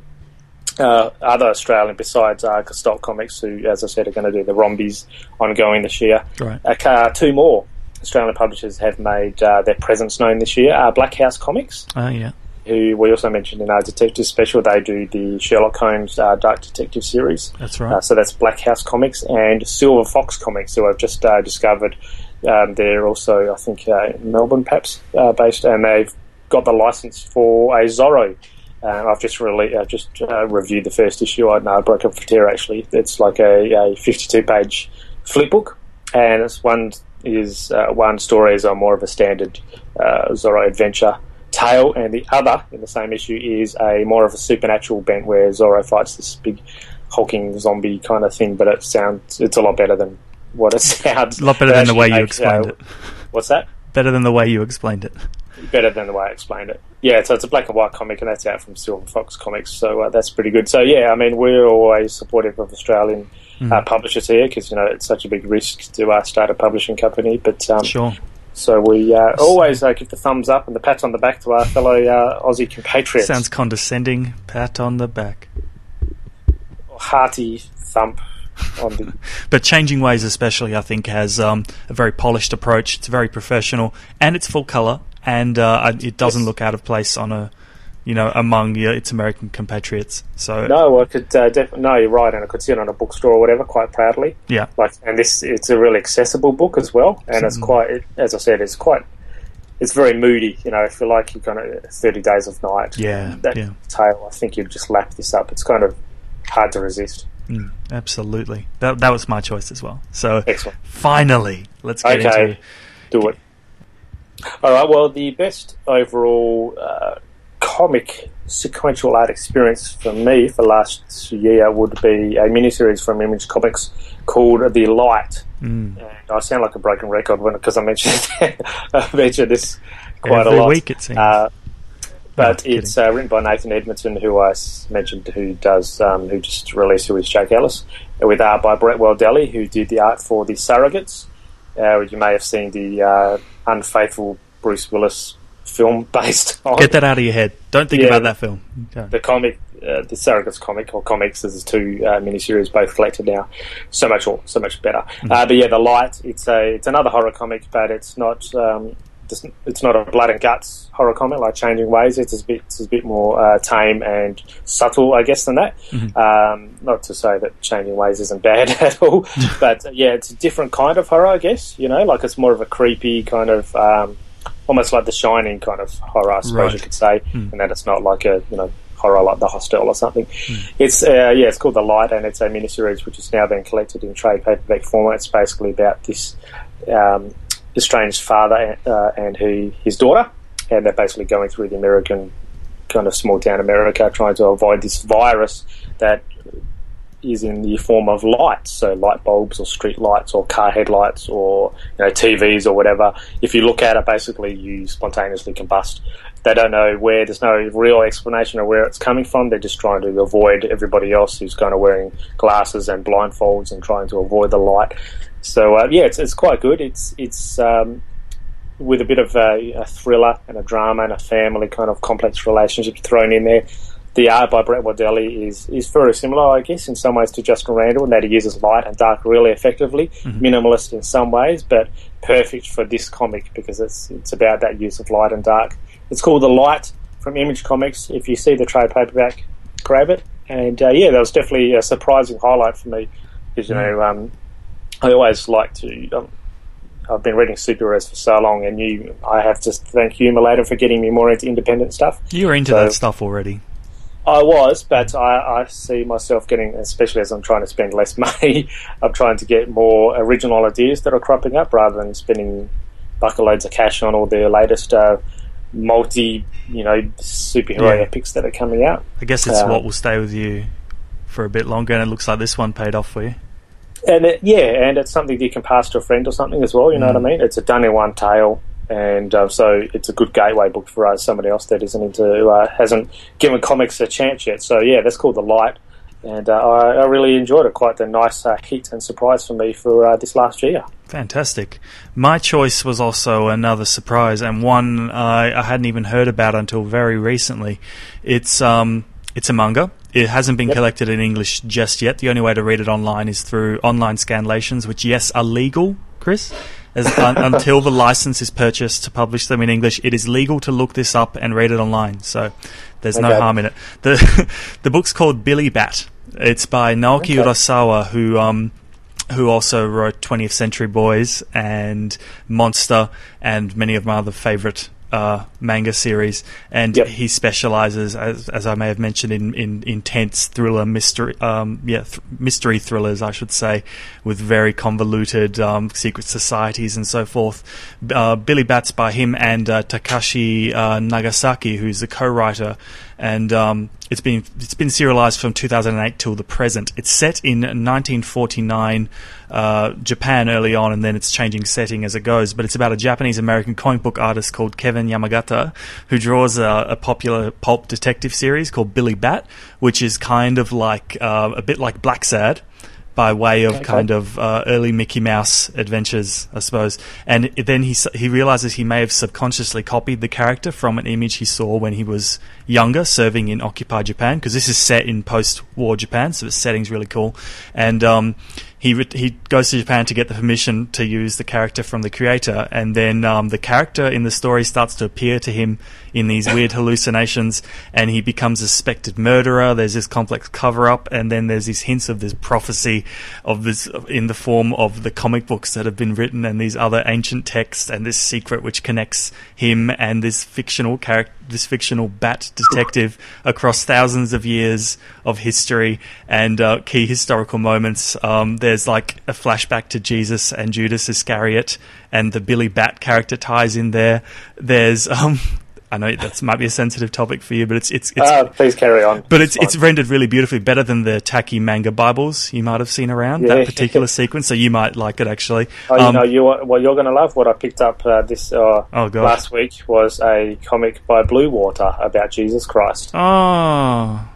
[SPEAKER 2] uh, other Australian besides uh, Gestalt Comics, who, as I said, are going to do the Rombies ongoing this year.
[SPEAKER 1] Right.
[SPEAKER 2] Uh, two more Australian publishers have made uh, their presence known this year. Uh, Black House Comics,
[SPEAKER 1] Oh, yeah.
[SPEAKER 2] who we also mentioned in our Detective Special, they do the Sherlock Holmes uh, Dark Detective series.
[SPEAKER 1] That's right.
[SPEAKER 2] Uh, so that's Black House Comics, and Silver Fox Comics, who I've just uh, discovered. Um, they're also, I think, uh, in Melbourne, perhaps, uh, based, and they've got the license for a Zorro. Uh, I've just really, I've just uh, reviewed the first issue. I know I broke up for tear, actually. It's like a, a fifty-two page flip book, and it's one is uh, one story is a more of a standard uh, Zorro adventure tale, and the other in the same issue is a more of a supernatural bent where Zorro fights this big hulking zombie kind of thing. But it sounds it's a lot better than what it sounds.
[SPEAKER 1] A lot better
[SPEAKER 2] It
[SPEAKER 1] than the way
[SPEAKER 2] actually
[SPEAKER 1] you
[SPEAKER 2] makes,
[SPEAKER 1] explained
[SPEAKER 2] uh,
[SPEAKER 1] it.
[SPEAKER 2] What's that?
[SPEAKER 1] Better than the way you explained it.
[SPEAKER 2] Better than the way I explained it. Yeah, so it's a black and white comic, and that's out from Silver Fox Comics, so uh, that's pretty good. So yeah, I mean, we're always supportive of Australian
[SPEAKER 1] Mm.
[SPEAKER 2] uh, publishers here, because you know it's such a big risk to uh, start a publishing company. But um,
[SPEAKER 1] Sure.
[SPEAKER 2] so we uh, always uh, give the thumbs up and the pats on the back to our fellow uh, Aussie compatriots.
[SPEAKER 1] Sounds condescending. Pat on the back.
[SPEAKER 2] Hearty thump on the.
[SPEAKER 1] But Changing Ways especially, I think, has um, a very polished approach. It's very professional, and it's full colour, and uh, it doesn't
[SPEAKER 2] Yes.
[SPEAKER 1] look out of place on a, you know, among your, its American compatriots. So
[SPEAKER 2] No, I could uh, definitely. No, you're right, and I could see it on a bookstore or whatever quite proudly.
[SPEAKER 1] yeah,
[SPEAKER 2] Like, and this it's a really accessible book as well, and it's
[SPEAKER 1] Mm.
[SPEAKER 2] quite, it, as I said, it's quite, it's very moody. You know, if you like, you kind of Thirty Days of Night.
[SPEAKER 1] Yeah,
[SPEAKER 2] that
[SPEAKER 1] yeah.
[SPEAKER 2] tale. I think you'd just lap this up. It's kind of hard to resist.
[SPEAKER 1] mm, absolutely. That that was my choice as well. So
[SPEAKER 2] Excellent.
[SPEAKER 1] finally, let's get
[SPEAKER 2] Okay.
[SPEAKER 1] into
[SPEAKER 2] Do it. All right. Well, the best overall uh, comic sequential art experience for me for last year would be a miniseries from Image Comics called The Light.
[SPEAKER 1] mm,
[SPEAKER 2] And I sound like a broken record because I mentioned I mentioned this quite
[SPEAKER 1] every
[SPEAKER 2] a lot.
[SPEAKER 1] week it seems.
[SPEAKER 2] Uh, but
[SPEAKER 1] No,
[SPEAKER 2] it's uh, written by Nathan Edmondson, who I s- mentioned, who does um, who just released who is Jack Ellis, with art by Brett Weldelli, who did the art for The Surrogates. Uh, you may have seen the uh, unfaithful Bruce Willis film based on
[SPEAKER 1] Get that out of your head. Don't think
[SPEAKER 2] Yeah.
[SPEAKER 1] about that film. Okay.
[SPEAKER 2] the comic, uh, the Surrogates comic or comics. There's two uh, miniseries, both collected now. So much, more, so much better.
[SPEAKER 1] Mm.
[SPEAKER 2] Uh, but yeah, The Light. It's a, it's another horror comic, but it's not, um, it's it's not a blood and guts horror comic like Changing Ways. It's a bit, it's a bit more uh, tame and subtle, I guess, than that.
[SPEAKER 1] Mhm.
[SPEAKER 2] Um, not to say that Changing Ways isn't bad at all, but uh, yeah, it's a different kind of horror, I guess. You know, like it's more of a creepy kind of. Um, Almost like The Shining kind of horror, I suppose
[SPEAKER 1] Right.
[SPEAKER 2] you could say,
[SPEAKER 1] Mm.
[SPEAKER 2] and that it's not like a you know horror like The Hostel or something.
[SPEAKER 1] Mm.
[SPEAKER 2] It's uh, yeah, it's called The Light, and it's a miniseries which is now being collected in trade paperback format. It's basically about this um, estranged father uh, and he, his daughter, and they're basically going through the American kind of small town America, trying to avoid this virus that is in the form of lights, so light bulbs or street lights or car headlights or, you know, T Vs or whatever. If you look at it, basically you spontaneously combust. They don't know where, there's no real explanation of where it's coming from. They're just trying to avoid everybody else who's kind of wearing glasses and blindfolds and trying to avoid the light. So, uh, yeah, it's it's quite good. It's it's um, with a bit of a, a thriller and a drama and a family kind of complex relationship thrown in there. The art by Brett Wardelli is, is very similar, I guess, in some ways to Justin Randall, in that he uses light and dark really effectively, mm-hmm. minimalist in some ways, but perfect for this comic because it's it's about that use of light and dark. It's called The Light from Image Comics. If you see the trade paperback, grab it. And, uh, yeah, that was definitely a surprising highlight for me because, you know, um, I always like to... Um, I've been reading superheroes for so long, and you, I have to thank Humulator for getting me more into independent stuff.
[SPEAKER 1] You were into so, that stuff already.
[SPEAKER 2] I was, but I, I see myself getting, especially as I'm trying to spend less money, I'm trying to get more original ideas that are cropping up rather than spending bucketloads of cash on all the latest uh, multi, you know, superhero yeah. epics that are coming out.
[SPEAKER 1] I guess it's um, what will stay with you for a bit longer, and it looks like this one paid off for you.
[SPEAKER 2] And it, yeah, and it's something you can pass to a friend or something as well, you know mm. what I mean? It's a done-in-one tale. And uh, so it's a good gateway book for uh, somebody else that isn't into, uh, hasn't given comics a chance yet. So yeah, that's called The Light, and uh, I, I really enjoyed it. Quite a nice uh, hit and surprise for me for uh, this last year.
[SPEAKER 1] Fantastic. My choice was also another surprise, and one uh, I hadn't even heard about until very recently. It's um, it's a manga. It hasn't been yep. collected in English just yet. The only way to read it online is through online scanlations, which yes are legal, Chris. As, un, until the license is purchased to publish them in English, it is legal to look this up and read it online. So there's okay. no harm in it. The the book's called Billy Bat. It's by Naoki okay. Urasawa, who um who also wrote twentieth Century Boys and Monster and many of my other favourite Uh, manga series, and yep. he specializes, as, as I may have mentioned, in, in intense thriller mystery, um, yeah, th- mystery thrillers, I should say, with very convoluted um, secret societies and so forth. Uh, Billy Bat's by him and uh, Takashi uh, Nagasaki, who's the co-writer, and um, it's been it's been serialized from two thousand eight till the present. It's set in nineteen forty-nine uh, Japan early on, and then it's changing setting as it goes. But it's about a Japanese-American comic book artist called Kevin Yamagata, who draws a, a popular pulp detective series called Billy Bat, which is kind of like uh, a bit like Black Sad, by way of okay. kind of uh, early Mickey Mouse adventures, I suppose. And then he he realizes he may have subconsciously copied the character from an image he saw when he was younger, serving in occupied Japan, because this is set in post-war Japan, so the setting's really cool. And um, he re- he goes to Japan to get the permission to use the character from the creator, and then um, the character in the story starts to appear to him in these weird hallucinations, and he becomes a suspected murderer. There's this complex cover-up, and then there's these hints of this prophecy of this in the form of the comic books that have been written and these other ancient texts, and this secret which connects him and this fictional character, this fictional bat detective across thousands of years of history and uh, key historical moments. Um, there's like a flashback to Jesus and Judas Iscariot, and the Billy Bat character ties in there. There's um, I know that might be a sensitive topic for you, but it's it's, it's
[SPEAKER 2] uh, please carry on.
[SPEAKER 1] But it's it's, it's rendered really beautifully, better than the tacky manga Bibles you might have seen around. Yeah. That particular sequence, so you might like it actually.
[SPEAKER 2] Oh, you um, know, you what you're going to love. What I picked up uh, this uh, oh, last week was a comic by Blue Water about Jesus Christ.
[SPEAKER 1] Oh,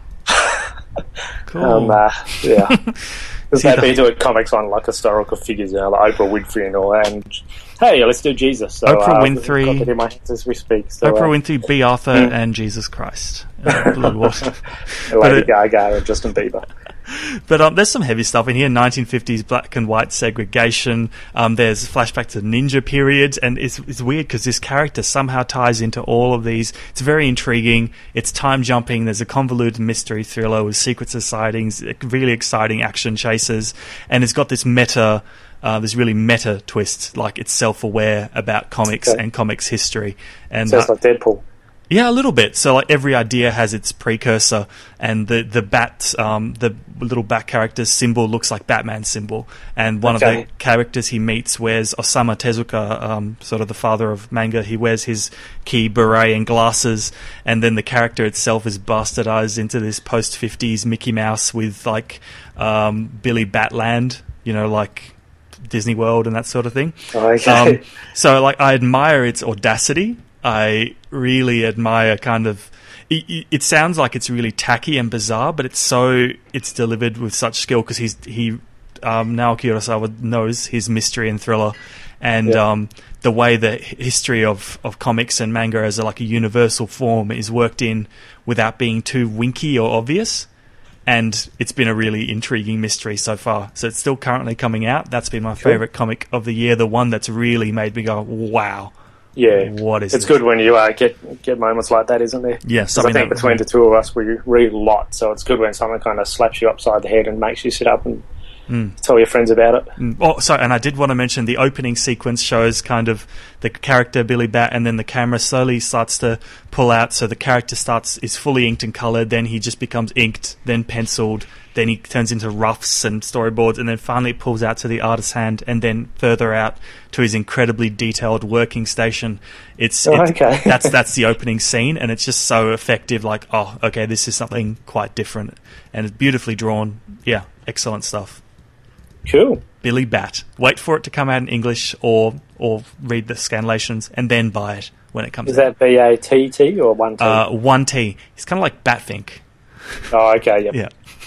[SPEAKER 1] cool.
[SPEAKER 2] Um, uh, yeah. Because they've been doing comics on like historical figures, you know, like Oprah Winfrey and all that. And hey, let's do Jesus. So,
[SPEAKER 1] Oprah
[SPEAKER 2] uh,
[SPEAKER 1] Winfrey,
[SPEAKER 2] got it in my hands as we speak. So,
[SPEAKER 1] Oprah
[SPEAKER 2] uh,
[SPEAKER 1] Winfrey, B. Arthur, mm. and Jesus Christ. Uh, Blue Water.
[SPEAKER 2] Lady Gaga and Justin Bieber.
[SPEAKER 1] But um, there's some heavy stuff in here. nineteen fifties black and white segregation. Um, there's flashback to the ninja period, and it's it's weird because this character somehow ties into all of these. It's very intriguing. It's time jumping. There's a convoluted mystery thriller with secret societies, really exciting action chases, and it's got this meta. Uh, this really meta twist, like it's self-aware about comics okay. and comics history. And
[SPEAKER 2] sounds
[SPEAKER 1] uh,
[SPEAKER 2] like Deadpool.
[SPEAKER 1] Yeah, a little bit. So, like, every idea has its precursor, and the the bat, um, the little bat character's symbol looks like Batman's symbol. And one okay. of the characters he meets wears Osamu Tezuka, um, sort of the father of manga. He wears his key beret and glasses, and then the character itself is bastardized into this post fifties Mickey Mouse with like um, Billy Batland, you know, like Disney World and that sort of thing.
[SPEAKER 2] Okay.
[SPEAKER 1] Um, so, like, I admire its audacity. I really admire kind of... It, it sounds like it's really tacky and bizarre, but it's so... It's delivered with such skill because he's he um, Naoki Urasawa knows his mystery and thriller, and yeah. um, the way the history of, of comics and manga as a, like a universal form is worked in without being too winky or obvious. And it's been a really intriguing mystery so far. So it's still currently coming out. That's been my cool. favourite comic of the year, the one that's really made me go, wow.
[SPEAKER 2] Yeah,
[SPEAKER 1] what is
[SPEAKER 2] it's
[SPEAKER 1] this?
[SPEAKER 2] Good when you uh, get get moments like that, isn't there?
[SPEAKER 1] Yes,
[SPEAKER 2] I, mean, I think between the two of us, we read a lot, so it's good when someone kind of slaps you upside the head and makes you sit up and mm. tell your friends about it.
[SPEAKER 1] Mm. Oh, sorry, and I did want to mention the opening sequence shows kind of the character Billy Bat, and then the camera slowly starts to pull out, so the character starts is fully inked and coloured, then he just becomes inked, then penciled, then he turns into roughs and storyboards, and then finally it pulls out to the artist's hand, and then further out to his incredibly detailed working station. It's,
[SPEAKER 2] oh,
[SPEAKER 1] it's
[SPEAKER 2] okay.
[SPEAKER 1] that's that's the opening scene, and it's just so effective. Like, oh, okay, this is something quite different, and it's beautifully drawn. Yeah, excellent stuff.
[SPEAKER 2] Cool.
[SPEAKER 1] Billy Bat. Wait for it to come out in English, or or read the scanlations, and then buy it when it comes
[SPEAKER 2] is
[SPEAKER 1] out.
[SPEAKER 2] Is that B A T T or one T?
[SPEAKER 1] Uh, one T. It's kind of like Batfink.
[SPEAKER 2] Oh, okay. Yep.
[SPEAKER 1] Yeah.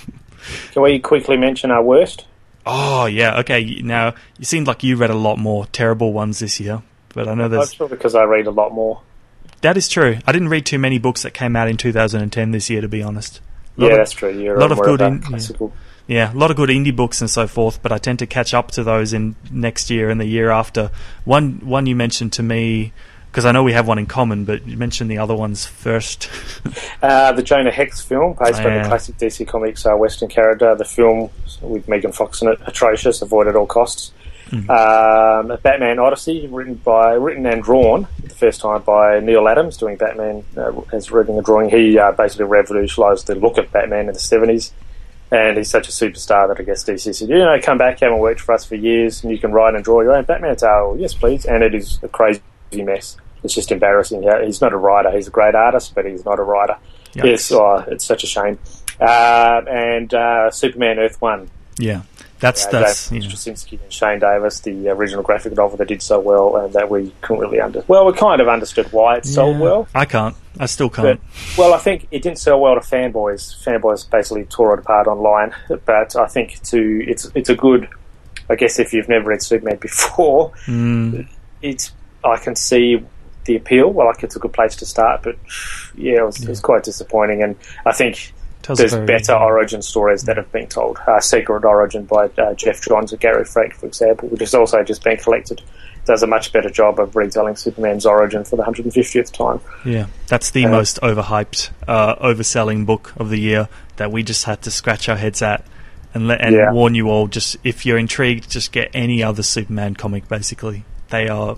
[SPEAKER 2] Can we quickly mention our worst?
[SPEAKER 1] Oh, yeah. Okay. Now, you seemed like you read a lot more terrible ones this year, but I know there's...
[SPEAKER 2] That's probably because I read a lot more.
[SPEAKER 1] That is true. I didn't read too many books that came out in two thousand ten this year, to be honest.
[SPEAKER 2] Yeah,
[SPEAKER 1] of,
[SPEAKER 2] that's true. You're
[SPEAKER 1] a lot of good
[SPEAKER 2] in,
[SPEAKER 1] classical. Yeah. yeah, a lot of good indie books and so forth, but I tend to catch up to those in next year and the year after. One, one you mentioned to me... Because I know we have one in common, but you mentioned the other ones first.
[SPEAKER 2] uh, the Jonah Hex film, based
[SPEAKER 1] oh,
[SPEAKER 2] on
[SPEAKER 1] yeah.
[SPEAKER 2] the classic D C Comics uh, Western character. The film with Megan Fox in it, atrocious, avoid at all costs. Mm. Um, Batman Odyssey, written by written and drawn the first time by Neil Adams, doing Batman uh, as reading and drawing. He uh, basically revolutionised the look of Batman in the seventies. And he's such a superstar that I guess D C said, you know, come back, haven't worked for us for years, and you can write and draw your own Batman tale. Yes, please. And it is a crazy mess. It's just embarrassing. He's not a writer. He's a great artist, but he's not a writer. Yikes. Yes, oh, it's such a shame. Uh, and uh, Superman Earth One.
[SPEAKER 1] Yeah, that's...
[SPEAKER 2] Uh,
[SPEAKER 1] that's
[SPEAKER 2] Dave
[SPEAKER 1] yeah.
[SPEAKER 2] Straczynski and Shane Davis, the original graphic novel that did so well, and that we couldn't really under... Well, we kind of understood why it sold
[SPEAKER 1] yeah,
[SPEAKER 2] well.
[SPEAKER 1] I can't. I still can't.
[SPEAKER 2] But, well, I think it didn't sell well to fanboys. Fanboys basically tore it apart online. But I think to it's it's a good... I guess if you've never read Superman before,
[SPEAKER 1] mm.
[SPEAKER 2] it's I can see... the appeal. Well, like it's a good place to start, but yeah, it was, yeah. it was quite disappointing. And I think Tells there's better origin stories that have been told. Uh, Secret Origin by uh, Jeff Johns and Gary Frank, for example, which has also just been collected, does a much better job of retelling Superman's origin for the one hundred fiftieth time.
[SPEAKER 1] Yeah, that's the uh, most overhyped, uh, overselling book of the year that we just had to scratch our heads at and let and yeah. warn you all. Just if you're intrigued, just get any other Superman comic. Basically, they are.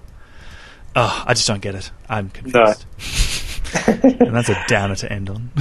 [SPEAKER 1] Oh, I just don't get it. I'm confused. No. And that's a downer to end on.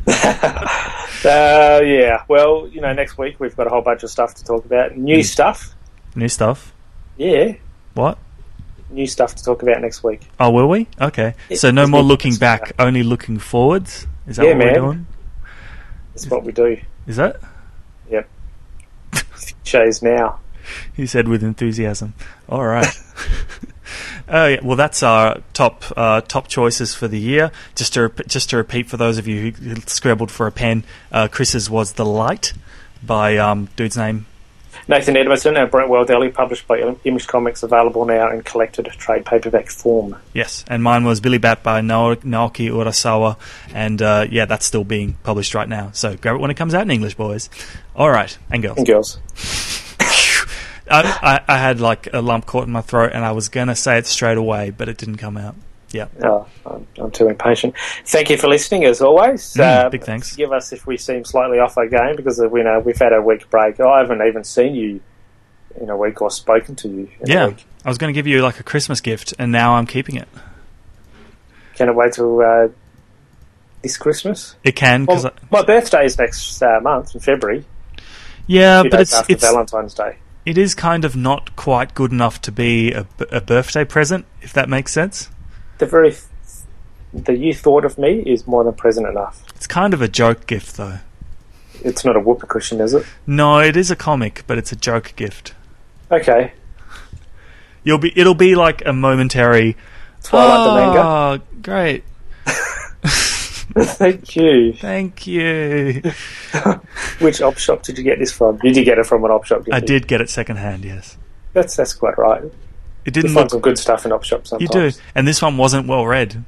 [SPEAKER 2] uh, yeah. Well, you know, next week we've got a whole bunch of stuff to talk about. New mm. stuff.
[SPEAKER 1] New stuff?
[SPEAKER 2] Yeah.
[SPEAKER 1] What?
[SPEAKER 2] New stuff to talk about next week.
[SPEAKER 1] Oh, will we? Okay.
[SPEAKER 2] Yeah,
[SPEAKER 1] so no more looking back, only looking forwards? Is that
[SPEAKER 2] yeah,
[SPEAKER 1] what
[SPEAKER 2] man.
[SPEAKER 1] we're doing?
[SPEAKER 2] That's what we do.
[SPEAKER 1] Is that?
[SPEAKER 2] Yep. Shows now.
[SPEAKER 1] He said with enthusiasm. All right. Oh, yeah. Well, that's our top uh, top choices for the year. Just to rep- just to repeat for those of you who scrabbled for a pen, uh, Chris's was The Light by um, dude's name
[SPEAKER 2] Nathan Edmondson and Brent Weldelli, published by Image Comics, available now in collected trade paperback form.
[SPEAKER 1] Yes, and mine was Billy Bat by Nao- Naoki Urasawa, and uh, yeah, that's still being published right now. So grab it when it comes out in English, boys. All right, and girls.
[SPEAKER 2] And girls.
[SPEAKER 1] I, I, I had like a lump caught in my throat, and I was going to say it straight away, but it didn't come out. Yeah.
[SPEAKER 2] Oh, I'm, I'm too impatient. Thank you for listening, as always.
[SPEAKER 1] Mm, um, big thanks.
[SPEAKER 2] Give us if we seem slightly off our game, because we know we've had a week break. I haven't even seen you in a week or spoken to you in
[SPEAKER 1] yeah,
[SPEAKER 2] a week.
[SPEAKER 1] I was going to give you like a Christmas gift, and now I'm keeping it.
[SPEAKER 2] Can't wait to uh, this Christmas.
[SPEAKER 1] It can, because
[SPEAKER 2] well, my birthday is next uh, month in February.
[SPEAKER 1] Yeah,
[SPEAKER 2] Two
[SPEAKER 1] but
[SPEAKER 2] days
[SPEAKER 1] it's
[SPEAKER 2] after
[SPEAKER 1] it's
[SPEAKER 2] Valentine's Day.
[SPEAKER 1] it is kind of not quite good enough to be a, a birthday present, if that makes sense.
[SPEAKER 2] The very the you thought of me is more than present enough.
[SPEAKER 1] It's kind of a joke gift, though.
[SPEAKER 2] It's not a whoopee cushion, is it?
[SPEAKER 1] No, it is a comic, but it's a joke gift.
[SPEAKER 2] Okay.
[SPEAKER 1] You'll be it'll be like a momentary.
[SPEAKER 2] Twilight the manga.
[SPEAKER 1] Oh, great!
[SPEAKER 2] Thank you.
[SPEAKER 1] Thank you.
[SPEAKER 2] Which op shop did you get this from? Did you get it from an op shop?
[SPEAKER 1] I
[SPEAKER 2] you?
[SPEAKER 1] did get it secondhand. Yes.
[SPEAKER 2] That's that's quite right.
[SPEAKER 1] It
[SPEAKER 2] You
[SPEAKER 1] didn't
[SPEAKER 2] find
[SPEAKER 1] look.
[SPEAKER 2] some good stuff in op shops sometimes.
[SPEAKER 1] You do, and this one wasn't well read.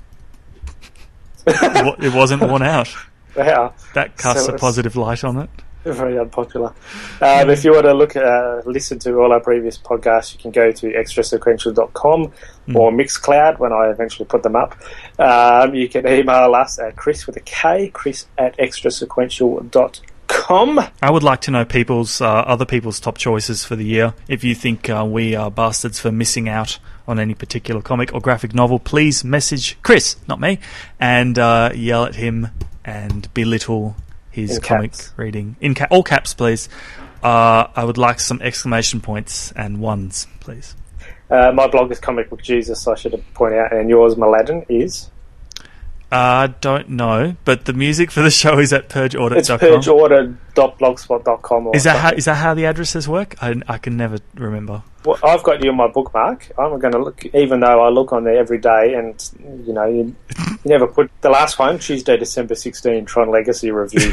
[SPEAKER 1] it, wa- it wasn't worn out.
[SPEAKER 2] Wow.
[SPEAKER 1] That casts
[SPEAKER 2] So
[SPEAKER 1] a
[SPEAKER 2] it's-
[SPEAKER 1] positive light on it.
[SPEAKER 2] Very unpopular. Um, if you want to look, uh, listen to all our previous podcasts, you can go to extra sequential dot com
[SPEAKER 1] Mm.
[SPEAKER 2] or Mixcloud when I eventually put them up. Um, you can email us at Chris with a K, Chris at extra sequential dot com.
[SPEAKER 1] I would like to know people's uh, other people's top choices for the year. If you think uh, we are bastards for missing out on any particular comic or graphic novel, please message Chris, not me, and uh, yell at him and belittle his
[SPEAKER 2] In
[SPEAKER 1] comic
[SPEAKER 2] caps.
[SPEAKER 1] reading. In ca- all caps, please. Uh, I would like some exclamation points and ones, please.
[SPEAKER 2] Uh, my blog is Comic Book Jesus, I should point out, and yours, Mladen, is?
[SPEAKER 1] I uh, don't know, but the music for the show is at purge audit
[SPEAKER 2] It's
[SPEAKER 1] dot com.
[SPEAKER 2] purge order dot blogspot dot com. Or
[SPEAKER 1] Is that how,
[SPEAKER 2] something.
[SPEAKER 1] is that how the addresses work? I, I can never remember.
[SPEAKER 2] Well, I've got you on my bookmark. I'm going to look, even though I look on there every day, and you know, you, you never put the last one, Tuesday, December sixteenth, Tron Legacy review.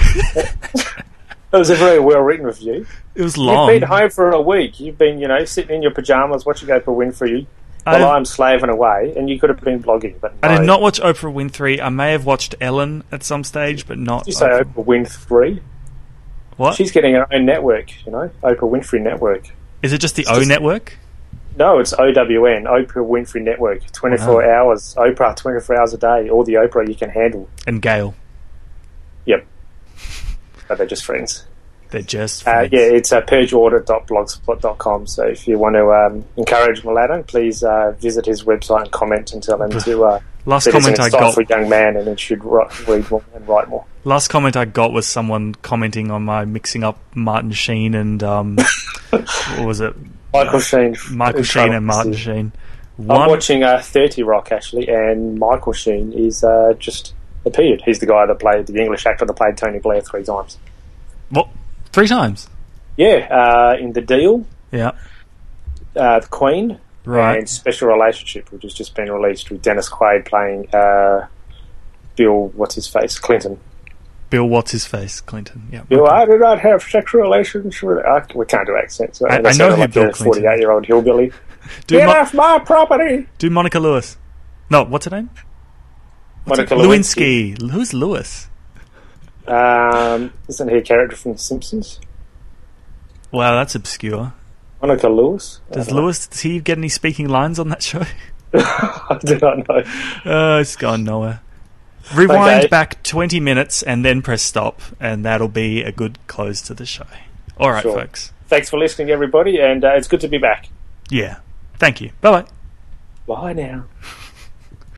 [SPEAKER 2] It was a very well written review.
[SPEAKER 1] It was long.
[SPEAKER 2] You've been home for a week. You've been, you know, sitting in your pajamas watching Oprah Winfrey while
[SPEAKER 1] I-
[SPEAKER 2] I'm slaving away, and you could have been blogging. But no.
[SPEAKER 1] I did not watch Oprah Winfrey. I may have watched Ellen at some stage, but not.
[SPEAKER 2] Did you say
[SPEAKER 1] Oprah.
[SPEAKER 2] Oprah Winfrey?
[SPEAKER 1] What?
[SPEAKER 2] She's getting her own network. You know, Oprah Winfrey Network.
[SPEAKER 1] Is it just the
[SPEAKER 2] It's
[SPEAKER 1] O
[SPEAKER 2] just-
[SPEAKER 1] network?
[SPEAKER 2] No, it's O W N, Oprah Winfrey Network. twenty-four
[SPEAKER 1] Wow.
[SPEAKER 2] hours, Oprah, twenty-four hours a day. All the Oprah you can handle.
[SPEAKER 1] And Gail.
[SPEAKER 2] Yep. But they're just friends.
[SPEAKER 1] They're just.
[SPEAKER 2] Uh,
[SPEAKER 1] friends.
[SPEAKER 2] yeah, it's uh, purge order dot blogspot dot com. So if you want to um, encourage Mladen, please uh, visit his website and comment and tell him to. Uh,
[SPEAKER 1] Last
[SPEAKER 2] that he's
[SPEAKER 1] comment
[SPEAKER 2] an
[SPEAKER 1] I got.
[SPEAKER 2] insightful young man and he should ri- read more and write more.
[SPEAKER 1] Last comment I got was someone commenting on my mixing up Martin Sheen and um, what was it?
[SPEAKER 2] Michael Sheen.
[SPEAKER 1] Michael Sheen and Martin Sheen.
[SPEAKER 2] I'm
[SPEAKER 1] One,
[SPEAKER 2] watching uh, thirty Rock actually, and Michael Sheen is uh, just appeared. He's the guy that played the English actor that played Tony Blair three times.
[SPEAKER 1] what? Three times.
[SPEAKER 2] Yeah, uh, in The Deal,
[SPEAKER 1] Yeah.
[SPEAKER 2] uh, The Queen,
[SPEAKER 1] Right.
[SPEAKER 2] and Special Relationship, which has just been released with Dennis Quaid playing uh, Bill, what's his face, Clinton.
[SPEAKER 1] Bill, what's his face? Clinton. Yeah.
[SPEAKER 2] Bill, I did not have sexual relations with... I, we can't do accents.
[SPEAKER 1] I- I
[SPEAKER 2] That's
[SPEAKER 1] know
[SPEAKER 2] sort of
[SPEAKER 1] who
[SPEAKER 2] like
[SPEAKER 1] Bill
[SPEAKER 2] a
[SPEAKER 1] Clinton-
[SPEAKER 2] forty-eight-year-old hillbilly.
[SPEAKER 1] Do,
[SPEAKER 2] Get
[SPEAKER 1] Mo-
[SPEAKER 2] off my property!
[SPEAKER 1] do Monica Lewis. No, what's her name?
[SPEAKER 2] Monica
[SPEAKER 1] Lewinsky. Who's Lewis?
[SPEAKER 2] Um, isn't he a character from The Simpsons?
[SPEAKER 1] Wow, that's obscure.
[SPEAKER 2] Monica Lewis?
[SPEAKER 1] Does
[SPEAKER 2] I don't know.
[SPEAKER 1] Lewis, does he get any speaking lines on that show?
[SPEAKER 2] I do not know.
[SPEAKER 1] Uh, it's gone nowhere. Rewind
[SPEAKER 2] Okay.
[SPEAKER 1] back twenty minutes and then press stop, and that'll be a good close to the show. All right,
[SPEAKER 2] Sure.
[SPEAKER 1] folks.
[SPEAKER 2] Thanks for listening, everybody, and uh, it's good to be back.
[SPEAKER 1] Yeah. Thank you. Bye-bye.
[SPEAKER 2] Bye now.